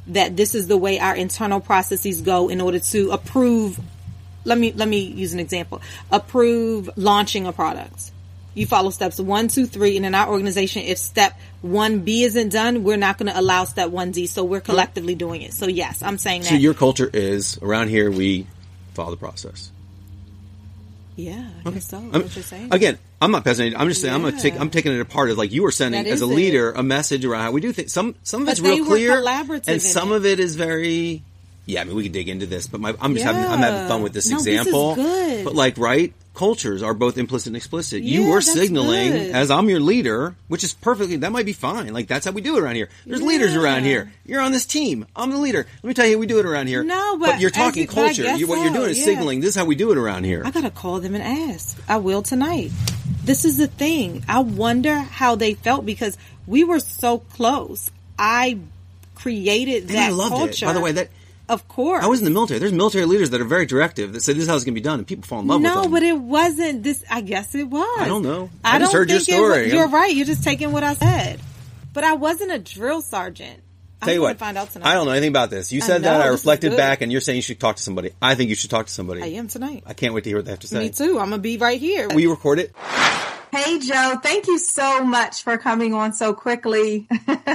that this is the way our internal processes go in order to approve. Let me use an example. Approve launching a product. You follow steps 1, 2, 3, and in our organization, if step 1B isn't done, we're not going to allow step 1D. So we're collectively doing it. So yes, I'm saying that. So your culture is, around here, we follow the process. Yeah, I guess so. What you're saying. Again, I'm not pessimistic. I'm just saying I'm taking it apart as like you were sending as a leader a message around how we do things. Some of it's real clear, and some of it is very. Yeah, I mean, we could dig into this, but I'm having fun with this example. This is good. But like, right? Cultures are both implicit and explicit. You were signaling as I'm your leader, which is perfectly, that might be fine. Like, that's how we do it around here. There's leaders around here. You're on this team. I'm the leader. Let me tell you how we do it around here. No, but you're talking culture. What you're doing is signaling, this is how we do it around here. I gotta call them and ask. I will tonight. This is the thing. I wonder how they felt because we were so close. I created that culture. By the way, of course. I was in the military. There's military leaders that are very directive that say this is how it's going to be done, and people fall in love with them. No, but it wasn't this. I guess it was. I don't know. I just heard your story. You're right. You're just taking what I said. But I wasn't a drill sergeant. Tell you what, find out tonight. I don't know anything about this. You said that. I reflected back, and you're saying you should talk to somebody. I think you should talk to somebody. I am tonight. I can't wait to hear what they have to say. Me too. I'm going to be right here. Will you record it? Hey, Joe. Thank you so much for coming on so quickly.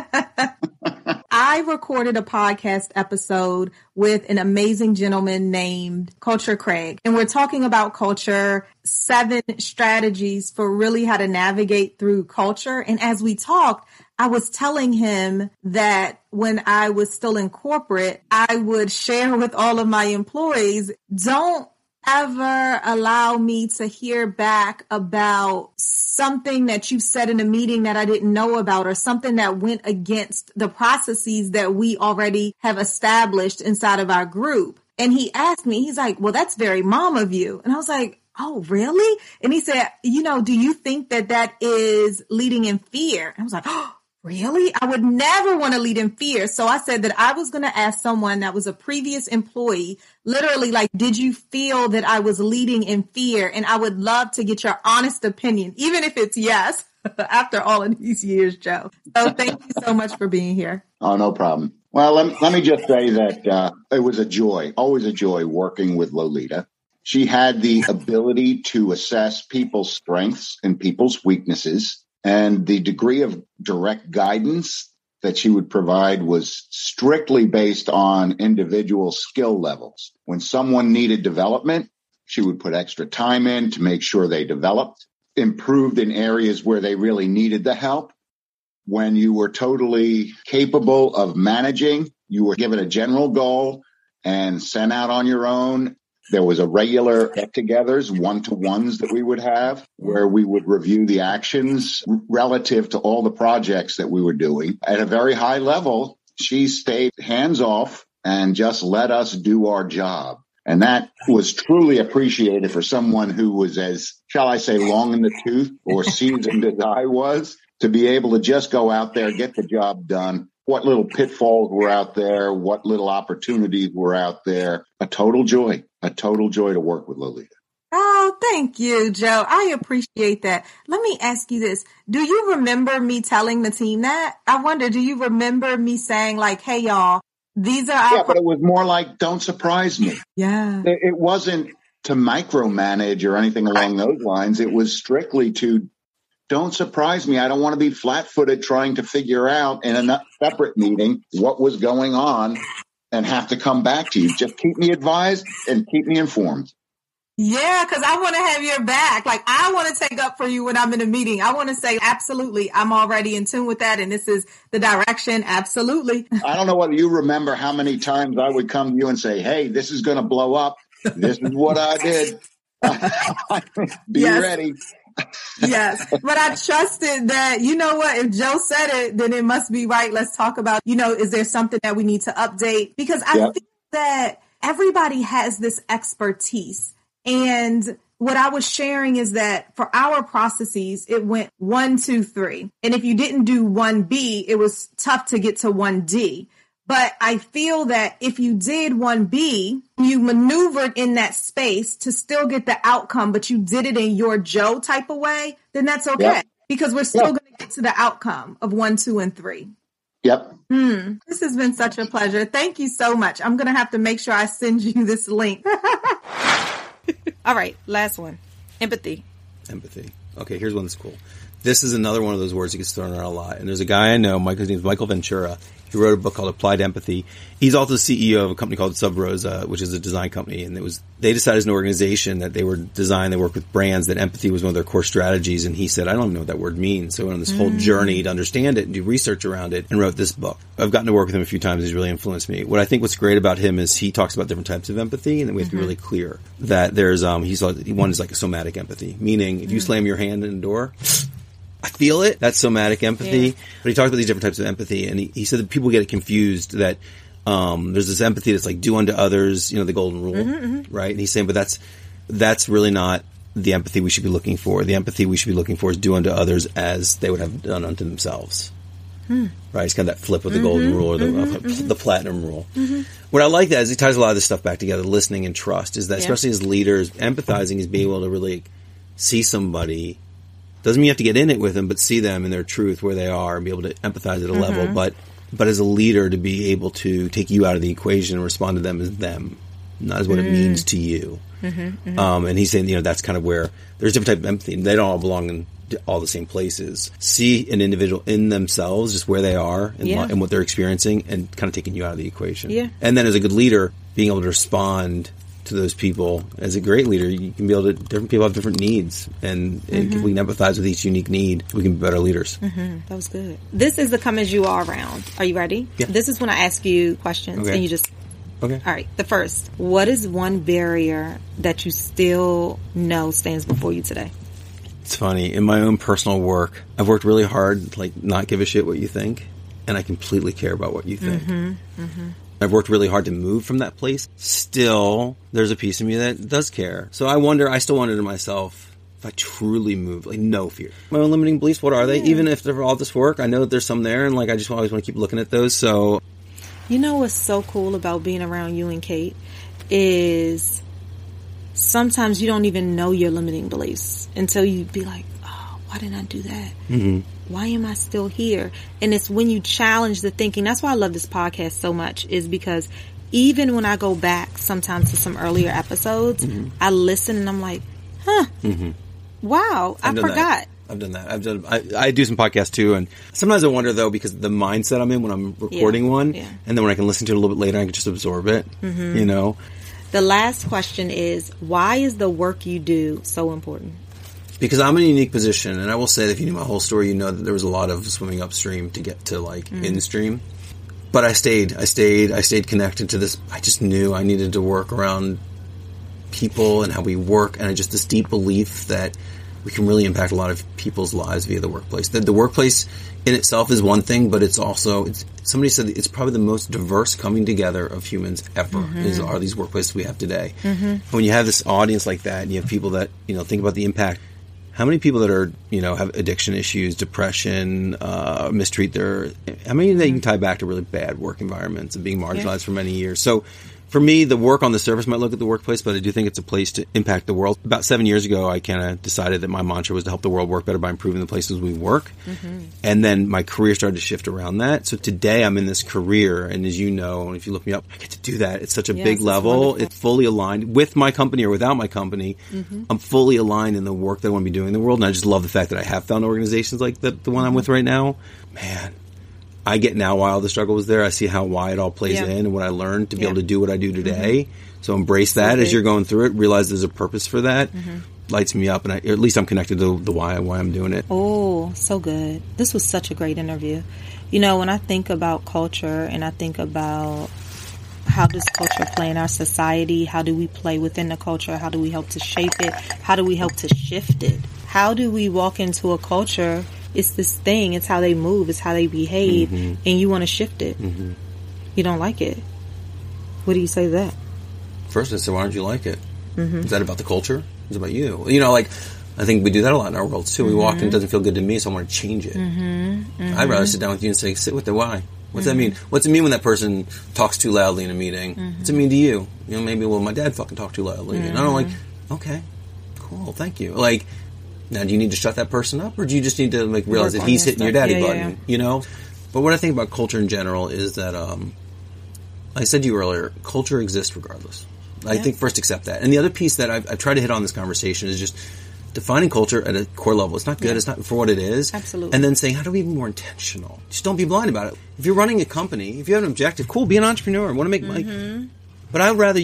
I recorded a podcast episode with an amazing gentleman named Culture Craig, and we're talking about culture, 7 strategies for really how to navigate through culture. And as we talked, I was telling him that when I was still in corporate, I would share with all of my employees, don't ever allow me to hear back about something that you said in a meeting that I didn't know about or something that went against the processes that we already have established inside of our group. And he asked me, he's like, well, that's very mom of you. And I was like, oh, really? And he said, do you think that that is leading in fear? And I was like, oh, really? I would never want to lead in fear. So I said that I was going to ask someone that was a previous employee, literally like, did you feel that I was leading in fear? And I would love to get your honest opinion, even if it's yes, after all of these years, Joe. So thank you so much for being here. Oh, no problem. Well, let me just say that it was a joy, always a joy working with Lolita. She had the ability to assess people's strengths and people's weaknesses. And the degree of direct guidance that she would provide was strictly based on individual skill levels. When someone needed development, she would put extra time in to make sure they developed, improved in areas where they really needed the help. When you were totally capable of managing, you were given a general goal and sent out on your own. There was a regular get-togethers, one-to-ones that we would have where we would review the actions relative to all the projects that we were doing. At a very high level, she stayed hands-off and just let us do our job. And that was truly appreciated for someone who was as, shall I say, long in the tooth or seasoned as I was, to be able to just go out there, get the job done. What little pitfalls were out there, what little opportunities were out there. A total joy to work with Lolita. Oh, thank you, Joe. I appreciate that. Let me ask you this. Do you remember me telling the team that? I wonder, do you remember me saying like, hey, y'all, these are our... Yeah, but it was more like, don't surprise me. Yeah. It wasn't to micromanage or anything along those lines. It was strictly to, don't surprise me. I don't want to be flat-footed trying to figure out in a separate meeting what was going on and have to come back to you. Just keep me advised and keep me informed. Yeah, because I want to have your back. Like, I want to take up for you when I'm in a meeting. I want to say, absolutely, I'm already in tune with that, and this is the direction. Absolutely. I don't know whether you remember how many times I would come to you and say, hey, this is going to blow up. This is what I did. Be ready. Yes, but I trusted that, you know what, if Joe said it, then it must be right. Let's talk about, is there something that we need to update? Because I think that everybody has this expertise. And what I was sharing is that for our processes, it went 1, 2, 3. And if you didn't do 1B, it was tough to get to 1D. But I feel that if you did 1B, you maneuvered in that space to still get the outcome, but you did it in your Joe type of way, then that's okay. Because we're still going to get to the outcome of 1, 2, and 3. Yep. This has been such a pleasure. Thank you so much. I'm going to have to make sure I send you this link. All right, last one. Empathy. Okay, here's one that's cool. This is another one of those words that gets thrown around a lot. And there's a guy I know, his name's Michael Ventura. He wrote a book called Applied Empathy. He's also the CEO of a company called Sub Rosa, which is a design company. And they decided as an organization that they worked with brands, that empathy was one of their core strategies. And he said, I don't even know what that word means. So I went on this whole journey to understand it and do research around it and wrote this book. I've gotten to work with him a few times. He's really influenced me. What I think what's great about him is he talks about different types of empathy, and then we have to be really clear that there's, one is like a somatic empathy, meaning if you slam your hand in a door, I feel it. That's somatic empathy. Yeah. But he talked about these different types of empathy, and he said that people get it confused that there's this empathy that's like do unto others, the golden rule, right? And he's saying, but that's really not the empathy we should be looking for. The empathy we should be looking for is do unto others as they would have done unto themselves. Right? It's kind of that flip of the golden rule or the platinum rule. What I like that is he ties a lot of this stuff back together, listening and trust, is that especially as leaders, empathizing is being able to really see somebody. Doesn't mean you have to get in it with them, but see them in their truth where they are and be able to empathize at a level. But as a leader, to be able to take you out of the equation and respond to them as them, not as what it means to you. And he's saying, that's kind of where there's different type of empathy. They don't all belong in all the same places. See an individual in themselves, just where they are and what they're experiencing, and kind of taking you out of the equation. Yeah. And then as a good leader, being able to respond to those people. As a great leader, you can be able to, different people have different needs, and if we can empathize with each unique need, we can be better leaders. That was good. This is the come as you are round. Are you ready? Yeah. This is when I ask you questions and you just... Okay. All right. The first, what is one barrier that you still know stands before you today? It's funny. In my own personal work, I've worked really hard, like not give a shit what you think, and I completely care about what you think. I've worked really hard to move from that place. Still, there's a piece of me that does care. So I still wonder to myself, if I truly move, like no fear. My own limiting beliefs, what are they? Even if they're all this work, I know that there's some there, and like I just always want to keep looking at those. So, you know what's so cool about being around you and Kate is sometimes you don't even know your limiting beliefs until you be like, oh, why didn't I do that? Why am I still here? And it's when you challenge the thinking. That's why I love this podcast so much, is because even when I go back sometimes to some earlier episodes, I listen and I'm like, wow, I forgot. I've done that. I do some podcasts too, and sometimes I wonder though, because of the mindset I'm in when I'm recording one, and then when I can listen to it a little bit later, I can just absorb it, The last question is, why is the work you do so important? Because I'm in a unique position, and I will say that if you knew my whole story, you know that there was a lot of swimming upstream to get to instream. But I stayed connected to this. I just knew I needed to work around people and how we work, and just this deep belief that we can really impact a lot of people's lives via the workplace. The workplace in itself is one thing, but it's also, somebody said it's probably the most diverse coming together of humans ever, are these workplaces we have today. When you have this audience like that, and you have people that, think about the impact. How many people that are, have addiction issues, depression, mistreat how many that you can tie back to really bad work environments and being marginalized for many years? So for me, the work on the surface might look at the workplace, but I do think it's a place to impact the world. About 7 years ago, I kind of decided that my mantra was to help the world work better by improving the places we work. And then my career started to shift around that. So today I'm in this career, and as you know, and if you look me up, I get to do that. It's such a big level. It's fully aligned with my company or without my company. I'm fully aligned in the work that I want to be doing in the world. And I just love the fact that I have found organizations like the one I'm with right now. Man, I get now why all the struggle was there. I see why it all plays in and what I learned to be able to do what I do today. So embrace that as you're going through it. Realize there's a purpose for that. Lights me up, and at least I'm connected to the why I'm doing it. Oh, so good. This was such a great interview. When I think about culture and I think about how does culture play in our society, how do we play within the culture, how do we help to shape it, how do we help to shift it, how do we walk into a culture? It's this thing. It's how they move. It's how they behave. And you want to shift it. You don't like it. What do you say to that? First, I say, why don't you like it? Is that about the culture? Is it about you? I think we do that a lot in our worlds too. We walk in, it doesn't feel good to me, so I want to change it. I'd rather sit down with you and say, sit with the why. What's that mean? What's it mean when that person talks too loudly in a meeting? What's it mean to you? Maybe, my dad fucking talked too loudly. And I'm okay, cool, thank you. Now, do you need to shut that person up, or do you just need to realize that he's hitting your daddy button? But what I think about culture in general is that, I said to you earlier, culture exists regardless. I think first accept that. And the other piece that I've tried to hit on this conversation is just defining culture at a core level. It's not good. It's not for what it is. Absolutely. And then saying, how do we be more intentional? Just don't be blind about it. If you're running a company, if you have an objective, cool, be an entrepreneur. Want to make money. But I'd rather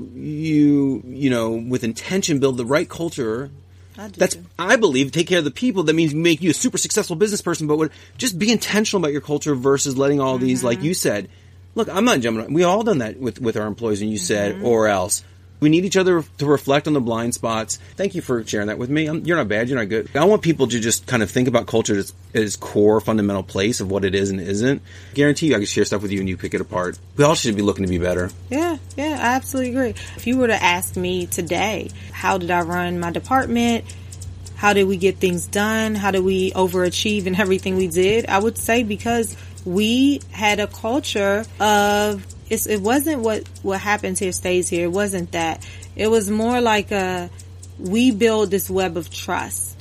you know, with intention, build the right culture. I believe, take care of the people. That means make you a super successful business person, but just be intentional about your culture versus letting all these, like you said. Look, I'm not jumping on. We all done that with our employees, and you said, or else. We need each other to reflect on the blind spots. Thank you for sharing that with me. You're not bad. You're not good. I want people to just kind of think about culture as its core, fundamental place of what it is and isn't. Guarantee you I can share stuff with you and you pick it apart. We all should be looking to be better. Yeah, I absolutely agree. If you were to ask me today, how did I run my department? How did we get things done? How did we overachieve in everything we did? I would say because we had a culture of... It wasn't what happens here stays here. It wasn't that. It was more like we build this web of trust.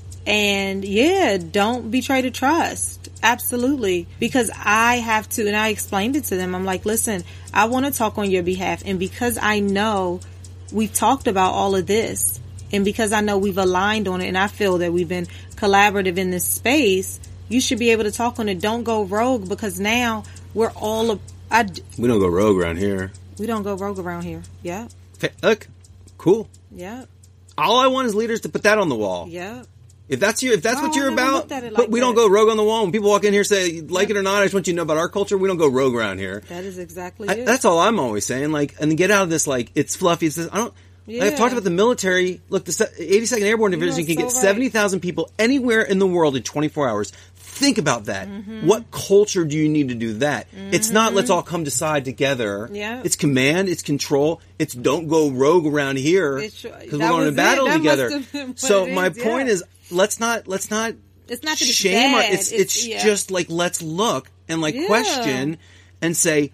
And don't betray the trust. Absolutely. Because I have to, and I explained it to them. I'm like, listen, I want to talk on your behalf. And because I know we've talked about all of this, and because I know we've aligned on it, and I feel that we've been collaborative in this space, you should be able to talk on it. Don't go rogue, because now we're all we don't go rogue around here. We don't go rogue around here. Yeah. Look, cool. Yeah. All I want is leaders to put that on the wall. Yeah. If that's what you're about, but we don't go rogue on the wall. When people walk in here and say, like it or not, I just want you to know about our culture. We don't go rogue around here. That is exactly it. That's all I'm always saying. Like, and get out of this, like, it's fluffy. It's this, I've talked about the military. Look, the 82nd Airborne Division can get 70,000 people anywhere in the world in 24 hours. Think about that. What culture do you need to do that? It's not let's all come decide together. Yeah. It's command. It's control. It's don't go rogue around here because we're going to battle together. So my point is let's not it's not that shame. It's just like let's look and question and say,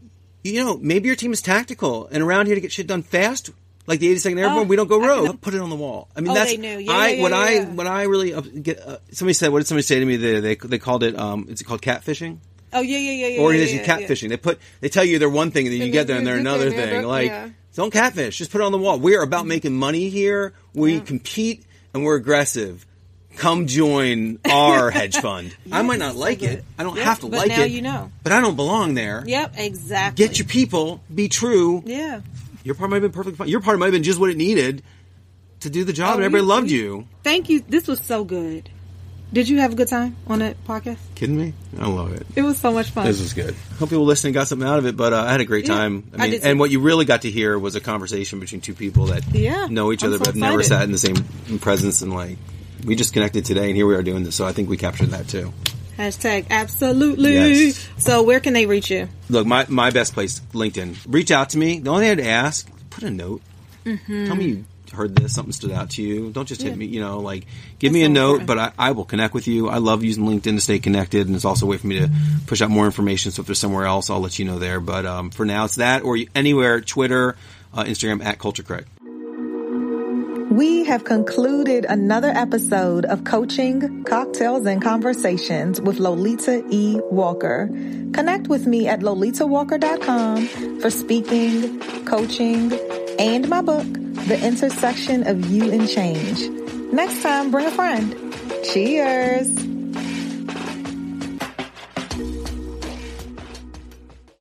maybe your team is tactical and around here to get shit done fast. Like the 82nd Airborne, we don't go rogue. Put it on the wall. I mean, that's they knew. what I really get. Somebody said, what did somebody say to me? They called it. Is it called catfishing? Oh yeah. Organization catfishing. They tell you they're one thing and then you get there and they're another thing. Like, don't catfish. Just put it on the wall. We're about making money here. We compete and we're aggressive. Come join our hedge fund. I might not like it. I don't have to like it. But now you know. But I don't belong there. Yep, exactly. Get your people. Be true. Yeah. Your part might have been perfectly fine. Your part might have been just what it needed to do the job, and everybody loved you. Thank you. This was so good. Did you have a good time on that podcast? Kidding me? I love it. It was so much fun. This was good. Hope people listening got something out of it, but I had a great time. I mean, and what you really got to hear was a conversation between two people that know each other but have never sat in the same presence, and we just connected today, and here we are doing this, so I think we captured that too. Hashtag absolutely. Yes. So where can they reach you? Look, my best place, LinkedIn. Reach out to me. The only thing I had to ask, put a note. Tell me you heard this, something stood out to you. Don't just hit me, give me a note, but I will connect with you. I love using LinkedIn to stay connected, and it's also a way for me to push out more information. So if there's somewhere else, I'll let you know there. But for now, it's that, or anywhere, Twitter, Instagram, @CultureCorrect. We have concluded another episode of Coaching, Cocktails, and Conversations with Lolita E. Walker. Connect with me at lolitawalker.com for speaking, coaching, and my book, The Intersection of You and Change. Next time, bring a friend. Cheers.